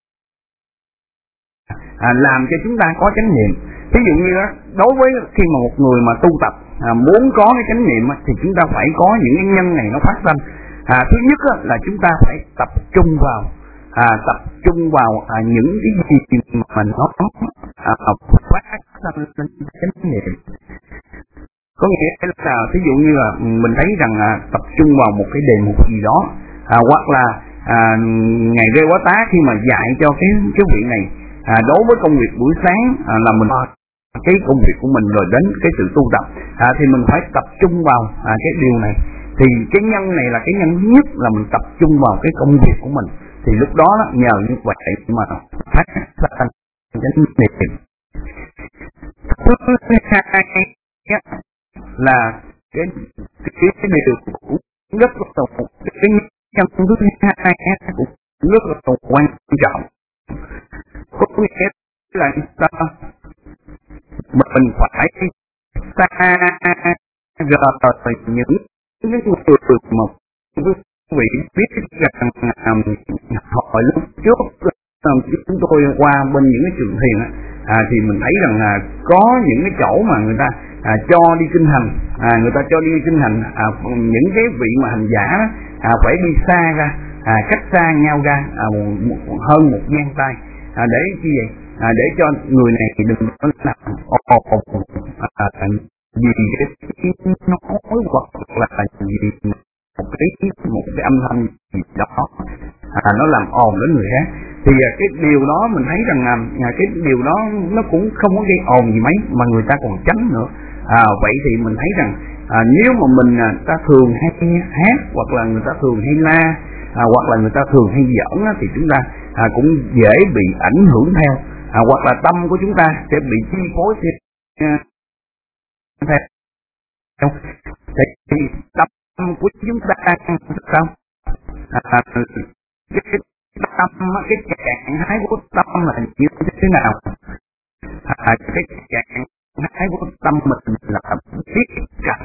làm cho chúng ta có chánh niệm. Ví dụ như đối với khi mà một người mà tu tập muốn có cái chánh niệm thì chúng ta phải có những cái nhân này nó phát sinh. Thứ nhất là chúng ta phải tập trung vào những cái gì mà nó phát sinh chánh niệm. Có nghĩa là ví dụ như là mình thấy rằng tập trung vào một cái đề mục gì đó, hoặc là ngài Rê Quá Tá khi mà dạy cho cái vị này, đối với công việc buổi sáng là mình cái công việc của mình rồi đến cái sự tu tập, thì mình phải tập trung vào cái điều này. Thì cái nhân này là cái nhân thứ nhất là mình tập trung vào cái công việc của mình. Thì lúc đó nhờ như vậy mà phát sinh chánh niệm. Thứ hai là cái điều cũng rất là cái nhân thứ hai cũng rất là quan trọng. Có nghĩa là mình phải xa rời những người mà quý vị biết rằng hồi lúc trước chúng tôi qua bên những cái trường thiền thì mình thấy rằng có những cái chỗ mà người ta cho đi kinh hành, người ta cho đi kinh hành, những cái vị mà hành giả phải đi xa ra, cách xa nhau ra hơn một gang tay, để chi vậy? Để cho người này đừng có làm vì cái nói hoặc là vì một cái âm thanh gì đó nó làm ồn đến người khác, thì cái điều đó mình thấy rằng cái điều đó nó cũng không có gây ồn gì mấy mà người ta còn tránh nữa. Vậy thì mình thấy rằng nếu mà mình ta thường hay hát hoặc là người ta thường hay la hoặc là người ta thường hay giỡn thì chúng ta cũng dễ bị ảnh hưởng theo, hoặc là tâm của chúng ta sẽ bị chi phối theo. Thì tâm của chúng ta sao? Cái tâm, cái trạng thái của tâm là như thế nào? Cái trạng thái của tâm mình là biết cảnh.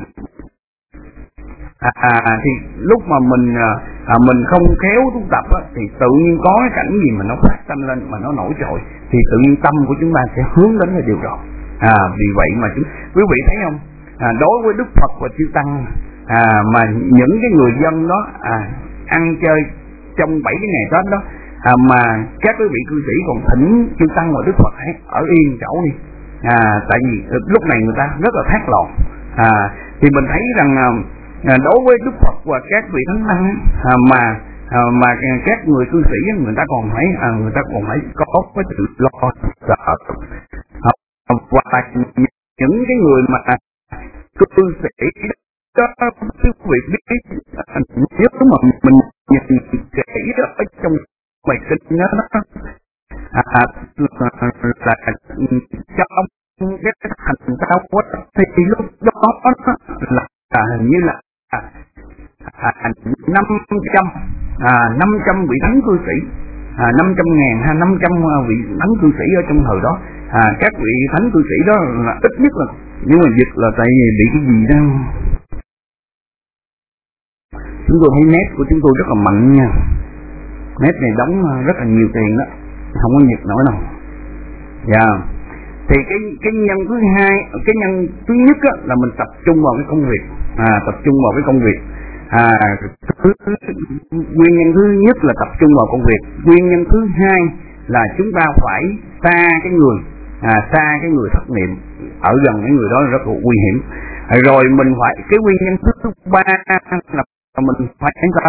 Thì lúc mà mình không khéo tu tập thì tự nhiên có cái cảnh gì mà nó phát tâm lên mà nó nổi trội thì tự nhiên tâm của chúng ta sẽ hướng đến cái điều đó. Vì vậy mà quý vị thấy không? Đối với Đức Phật và chư Tăng mà những cái người dân đó ăn chơi trong 7 cái ngày Tết đó mà các quý vị cư sĩ còn thỉnh chư Tăng và Đức Phật hãy ở yên chỗ đi, tại vì lúc này người ta rất là thác loạn. Thì mình thấy rằng đối với Đức Phật và các vị thánh tăng mà các người cư sĩ người ta còn phải có cái sự lo sợ, và những cái người mà cư sĩ đó quý vị biết nếu mà mình nhìn kỹ ở trong bài kinh đó là trong cái hành tạo quá thì lúc đó là hình như là 500 vị thánh cư sĩ, 500.000 hay 500 vị thánh cư sĩ ở trong thời đó. Các vị thánh cư sĩ đó là ít nhất là, nhưng mà dịch là tại vì bị cái gì đó. Chúng tôi thấy net của chúng tôi rất là mạnh nha, net này đóng rất là nhiều tiền đó, không có nhiệt nổi đâu. Thì cái nhân thứ hai, cái nhân thứ nhất là mình tập trung vào cái công việc, tập trung vào cái công việc. Nguyên nhân thứ nhất là tập trung vào công việc. Nguyên nhân thứ hai là chúng ta phải xa cái người thất niệm, ở gần cái người đó rất là nguy hiểm. Rồi mình phải, cái nguyên nhân thứ ba là mình phải sao?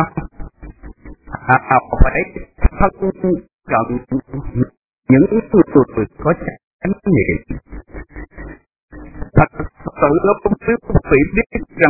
Phải thân cận những người có chánh niệm. Thật sự lúc quý vị biết rằng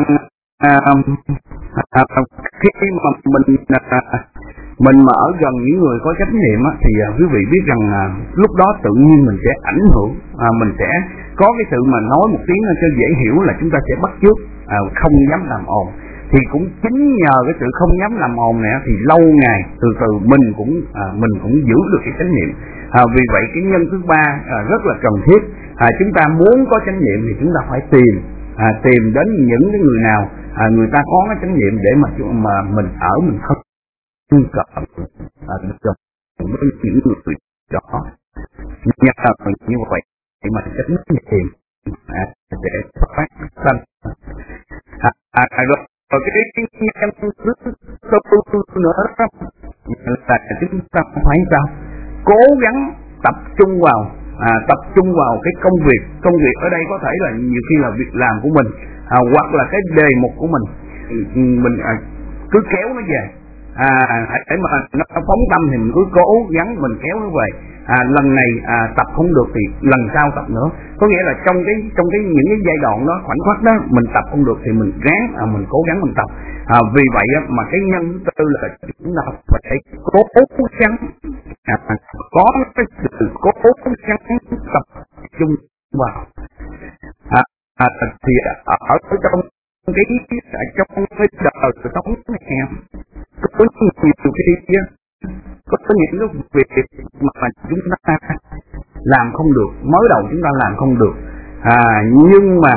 khi mà mình mà ở gần những người có chánh niệm thì quý vị biết rằng lúc đó tự nhiên mình sẽ ảnh hưởng, mình sẽ có cái sự mà nói một tiếng cho dễ hiểu là chúng ta sẽ bắt chước, không dám làm ồn. Thì cũng chính nhờ cái sự không dám làm ồn này thì lâu ngày từ từ mình cũng giữ được cái chánh niệm. Vì vậy cái nhân thứ ba rất là cần thiết. Chúng ta muốn có chánh niệm thì chúng ta phải tìm đến những cái người nào người ta có cái chánh niệm để mà mình không cận với những người đó. Như vậy thì mà chánh niệm sẽ phát sanh. Rồi cái nhân thứ tư nữa là chúng ta phải sao? Cố gắng tập trung vào cái công việc. Công việc ở đây có thể là nhiều khi là việc làm của mình, hoặc là cái đề mục của mình cứ kéo nó về, để mà nó phóng tâm thì mình cứ cố gắng mình kéo nó về. Lần này tập không được thì lần sau tập nữa. Có nghĩa là trong những cái giai đoạn đó, khoảnh khắc đó mình tập không được thì mình ráng mình cố gắng mình tập. Vì vậy mà cái nhân thứ tư là chúng ta phải cố gắng có cái sự cố gắng tập trung vào. Thì ở trong cái đời sống này có nhiều khi có những cái việc mà chúng ta làm không được, mới đầu chúng ta làm không được, Nhưng mà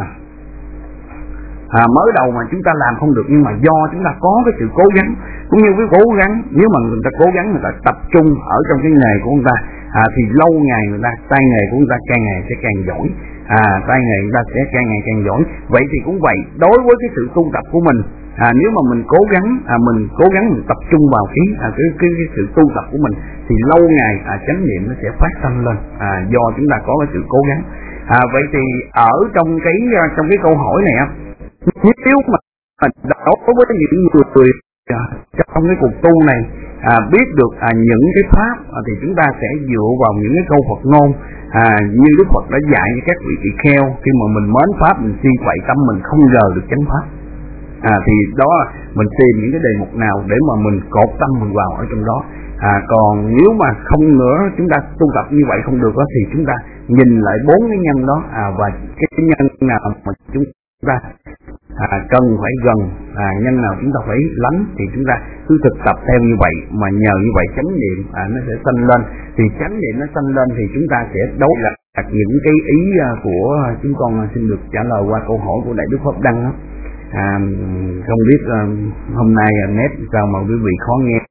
mới đầu mà chúng ta làm không được, nhưng mà do chúng ta có cái sự cố gắng, cũng như cái cố gắng, nếu mà người ta cố gắng, người ta tập trung ở trong cái nghề của người ta, thì lâu ngày người ta tay nghề của người ta càng ngày sẽ càng giỏi, tay nghề người ta sẽ càng ngày càng giỏi. Vậy thì cũng vậy, đối với cái sự tu tập của mình, nếu mà mình cố gắng, mình tập trung vào cái sự tu tập của mình, thì lâu ngày chánh niệm nó sẽ phát sanh lên, do chúng ta có cái sự cố gắng. Vậy thì ở trong cái câu hỏi này á, nếu mà đối với những người trong cái cuộc tu này biết được những cái pháp, thì chúng ta sẽ dựa vào những cái câu Phật ngôn, như Đức Phật đã dạy cho các vị tỳ kheo, khi mà mình mến pháp mình suy vậy tâm mình không rời được chánh pháp, thì đó mình tìm những cái đề mục nào để mà mình cột tâm mình vào ở trong đó. Còn nếu mà không nữa chúng ta tu tập như vậy không được đó, thì chúng ta nhìn lại 4 cái nhân đó, và cái nhân nào mà chúng ta cần phải gần, nhân nào chúng ta phải lánh, thì chúng ta cứ thực tập theo như vậy, mà nhờ như vậy chánh niệm nó sẽ sanh lên. Thì chánh niệm nó sanh lên thì chúng ta sẽ đối lập những cái ý của chúng con xin được trả lời qua câu hỏi của Đại Đức Pháp Đăng đó. Không biết hôm nay net sao mà quý vị khó nghe.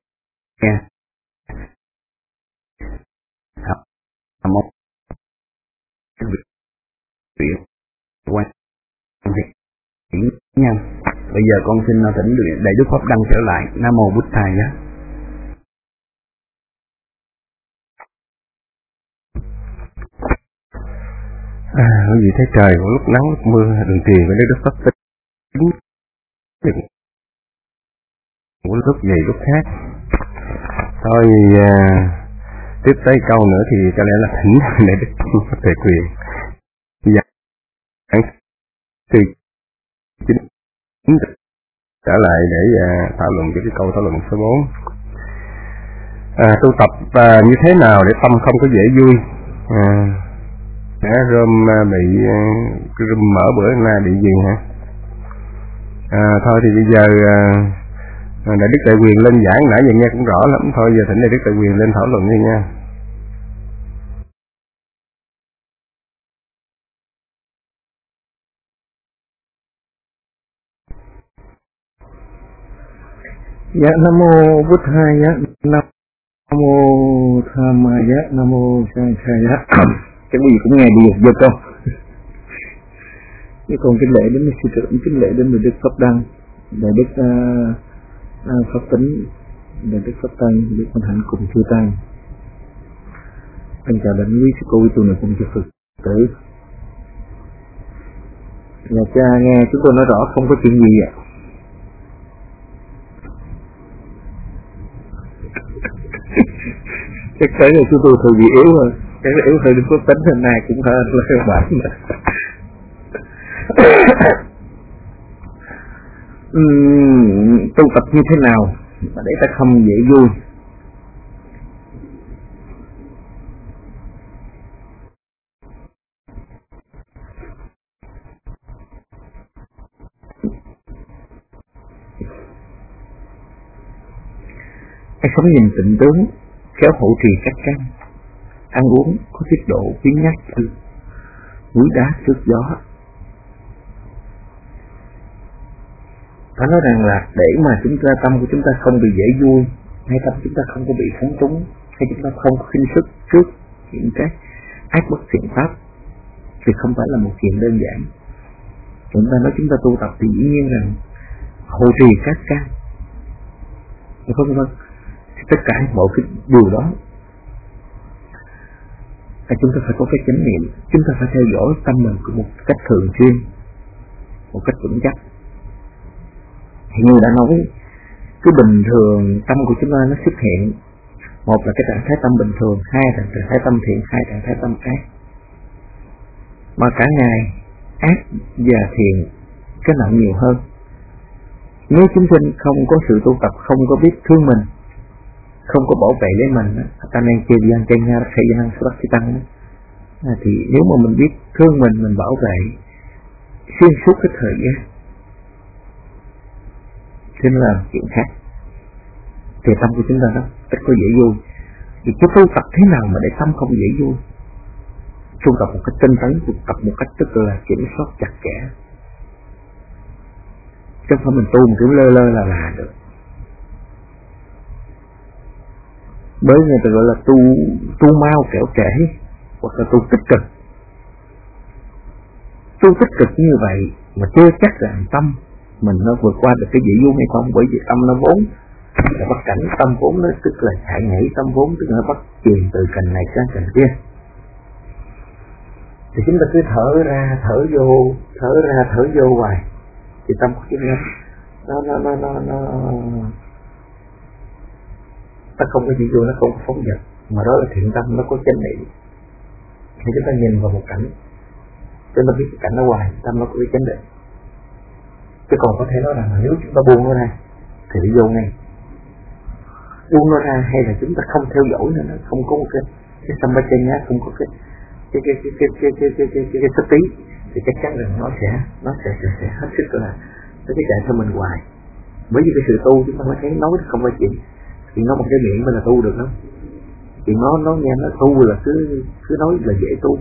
Một việc quan nha. Bây giờ con xin thỉnh Đại Đức Pháp Đăng trở lại. Nam mô Bụt Thầy á. Quý vị thấy trời có lúc nắng lúc mưa, đường truyền với Đức Pháp tính có lúc gì lúc khác. Thôi tiếp tới câu nữa thì có lẽ là thỉnh Đại Đức Pháp Thầy Quyền thì chính trở lại để thảo luận cái câu thảo luận số 4. Tu tập như thế nào để tâm không có dễ vui? Rơm bị rơm mở bữa nay bị gì hả? Thôi thì bây giờ Đại Đức Đại Quyền lên giảng, nãy giờ nghe cũng rõ lắm. Thôi giờ thỉnh Đại Đức Đại Quyền lên thảo luận đi nha. Dạ Nam mô Bụt Thầy, dạ Nam mô Tham dạ Nam mô Sang Thầy dạ. Cái gì cũng nghe được vô không? Chứ còn kính lễ đến sư trưởng, kính lễ đến Đại Đức Pháp Đăng, Đại Đức Pháp Tính, Đại Đức Pháp Tăng, Đức Quan Hạnh cùng chư tăng. Anh chào đến quý sư cô quý tu này cùng chư Phật tử. Nhà cha nghe chúng tôi nói rõ không có chuyện gì ạ. Chắc chắn là chúng tôi thường bị yếu rồi, cái yếu hơi đến phước tính hôm nay cũng hơi là bạn. Tu tập như thế nào để ta không dễ vui? Hãy sống nhìn tịnh tướng, khéo hộ trì các căn, ăn uống có tiết độ biến nhát tư, núi đá trước gió. Phải nói rằng là để mà tâm của chúng ta không bị dễ vui, hay tâm chúng ta không có bị phóng túng, hay chúng ta không có khinh sức trước những cái ác bất thiện pháp, thì không phải là một chuyện đơn giản. Chúng ta nói chúng ta tu tập thì dĩ nhiên rằng hộ trì các căn, vân vân, tất cả mọi cái điều đó là chúng ta phải có cái chánh niệm, chúng ta phải theo dõi tâm mình của một cách thường xuyên, một cách vững chắc. Thì như đã nói, cái bình thường tâm của chúng ta nó xuất hiện, một là cái trạng thái tâm bình thường, hai là trạng thái tâm thiện, hai trạng thái tâm ác. Mà cả ngày ác và thiện cái nặng nhiều hơn. Nếu chúng sinh không có sự tu tập, không có biết thương mình, không có bảo vệ lấy mình, ta nên kêu gian trên nha thầy năng xuất cái tăng, thì nếu mà mình biết thương mình bảo vệ xuyên suốt cái thời gian, thế nên là chuyện khác, thì tâm của chúng ta đó rất có dễ vui. Thì cái tu tập thế nào mà để tâm không dễ vui? tu tập một cách tinh tấn, tu tập một cách tức là kiểm soát chặt chẽ, chứ không phải mình tu một kiểu lơ lơ là được. Bởi người ta gọi là tu mau kẻo trễ, hoặc là tu tích cực. Tu tích cực như vậy mà chưa chắc rằng tâm mình nó vượt qua được cái dĩ dung hay không, bởi vì tâm nó vốn là bất cảnh, tâm vốn nó tức là chạy nhảy, tâm vốn tức là bắt truyền từ cành này sang cành kia. Thì chúng ta cứ thở ra thở vô, thở ra thở vô hoài, thì tâm của chúng nó ta không có dĩ vô, nó không có phóng dật, mà đó là thiện tâm, nó có chánh niệm. Thì chúng ta nhìn vào một cảnh, chúng ta biết cái cảnh nó hoài, tâm nó có cái chánh niệm. Chứ còn có thể nói rằng nếu chúng ta buông nó ra thì đi vô ngay, buông nó ra, hay là chúng ta không theo dõi nữa, nó không có một cái sampajanya, không có cái sắc tí, thì chắc chắn rằng nó sẽ hết sức là nó sẽ chạy theo mình hoài. Bởi vì cái sự tu chúng ta mới thấy nói không phải chuyện nói một cái miệng mới là tu được đâu. Chuyện nó nghe nó tu là cứ nói là dễ tu.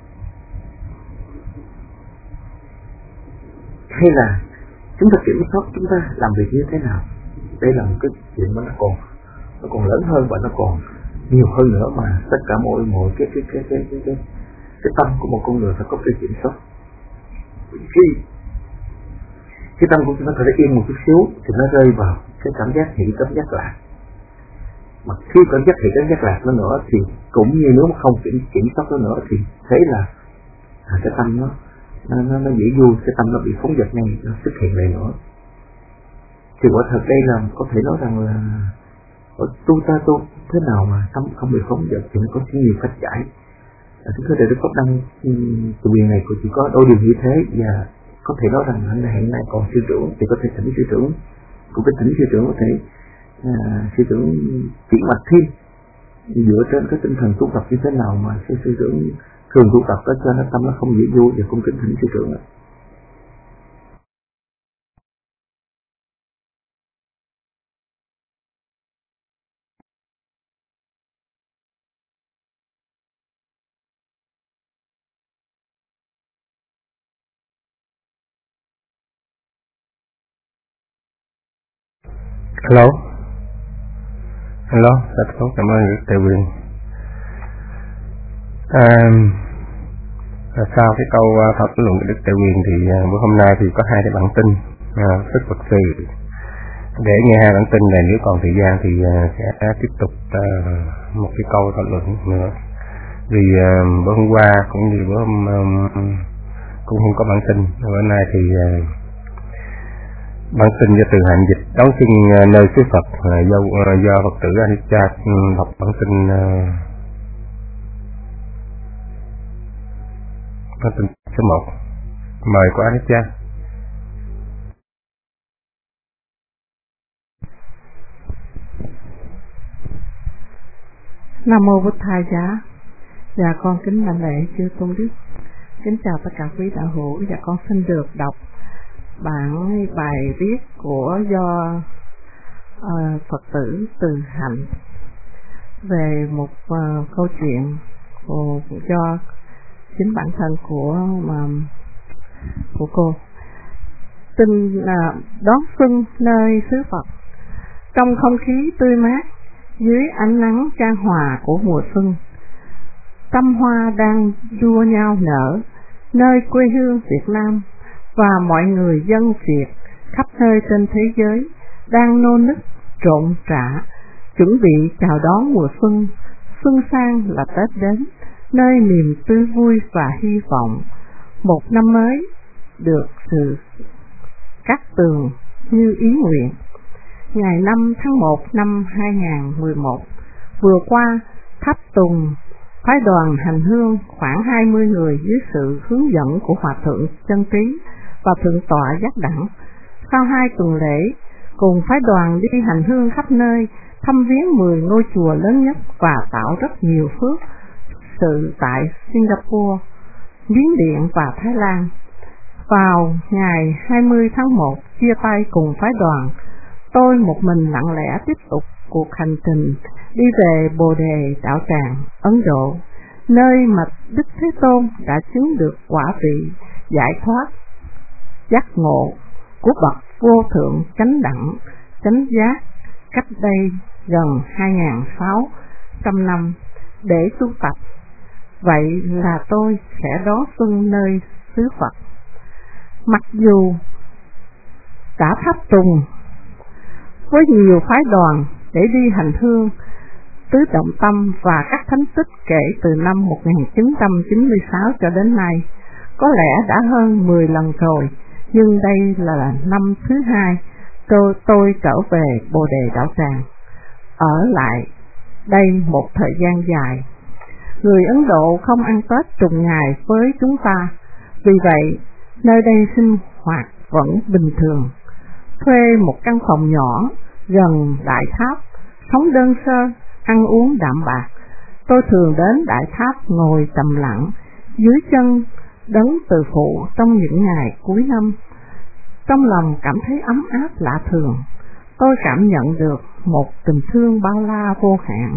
Hay là chúng ta kiểm soát chúng ta làm việc như thế nào? Đây là một cái chuyện mà nó còn lớn hơn và nó còn nhiều hơn nữa, mà tất cả mọi cái tâm của một con người phải có cái kiểm soát. Khi tâm của chúng ta phải yên một chút xíu thì nó rơi vào cái cảm giác hỷ cảm giác lạc. Mà khi cảm giác hỷ cảm giác lạc nó nữa thì cũng như nếu mà không kiểm soát nó nữa thì thấy là cái tâm nó dễ vui, cái tâm nó bị phóng dật ngay, nó xuất hiện lại nữa. Thì quả thật đây là có thể nói rằng là tu thế nào mà tâm không bị phóng dật thì nó có nhiều cách giải. Chúng tôi Đức Pháp Đăng từ quyền này cũng chỉ có đôi điều như thế, và có thể nói rằng hiện nay còn sư trưởng thì có thể thỉnh sư trưởng, cũng có thỉnh sư trưởng có thể sư trưởng chuyển mạch thêm dựa trên cái tinh thần tu tập như thế nào mà sư trưởng thường tu tập đó cho nó tâm nó không dễ vô, và cũng kính thỉnh sư trưởng. Hello, rất tốt, cảm ơn Đức Tề Quyền. Sau cái câu thảo luận của Đức Tề Quyền thì bữa hôm nay thì có hai cái bản tin Phật Phật Sự. Để nghe hai bản tin này, nếu còn thời gian thì sẽ tiếp tục một cái câu thảo luận nữa. Vì bữa hôm qua cũng như bữa hôm cũng không có bản tin, bữa nay thì bản tin do từ Hạnh dịch đón xin nơi xứ Phật, do Phật tử Anicca đọc bản tin số 1. Mời của Anicca. Nam mô Bụt Thầy Giá. Dạ con kính đảnh lễ chư tôn đức, kính chào tất cả quý đạo hữu. Dạ con xin được đọc bản bài viết do Phật tử Từ Hạnh về một câu chuyện do chính bản thân của cô. Tin là đón xuân nơi xứ Phật, trong không khí tươi mát, dưới ánh nắng chan hòa của mùa xuân, trăm hoa đang đua nhau nở nơi quê hương Việt Nam, và mọi người dân Việt khắp nơi trên thế giới đang nô nức rộn rã chuẩn bị chào đón mùa xuân. Xuân sang là Tết đến, nơi niềm tươi vui và hy vọng một năm mới được sự cát tường như ý nguyện. Ngày 5 tháng 1 năm 2011 vừa qua, tháp tùng phái đoàn hành hương khoảng 20 người dưới sự hướng dẫn của Hòa thượng Chân Trí và Thượng tọa Giác Đẳng, sau 2 tuần lễ cùng phái đoàn đi hành hương khắp nơi, thăm viếng 10 ngôi chùa lớn nhất và tạo rất nhiều phước sự tại Singapore, Miến Điện và Thái Lan. Vào ngày 20 tháng 1 chia tay cùng phái đoàn, tôi một mình lặng lẽ tiếp tục cuộc hành trình đi về Bồ Đề Đạo Tràng, Ấn Độ. nơi mà Đức Thế Tôn đã chứng được quả vị giải thoát, giác ngộ của bậc vô thượng chánh đẳng, chánh giác cách đây gần 2.600 năm để tu tập. Vậy là tôi sẽ đón xuân nơi xứ Phật. Mặc dù đã tháp tùng với nhiều phái đoàn để đi hành hương Tứ Động Tâm và các thánh tích kể từ năm 1996 cho đến nay, có lẽ đã hơn 10 lần rồi, nhưng đây là năm thứ 2 tôi trở về Bồ Đề Đạo Tràng, ở lại đây một thời gian dài. Người Ấn Độ không ăn Tết trùng ngày với chúng ta, vì vậy nơi đây sinh hoạt vẫn bình thường. Thuê một căn phòng nhỏ gần Đại Tháp, sống đơn sơ, ăn uống đạm bạc. Tôi thường đến Đại Tháp ngồi trầm lặng dưới chân đấng từ phụ trong những ngày cuối năm. Trong lòng cảm thấy ấm áp lạ thường. Tôi cảm nhận được một tình thương bao la vô hạn.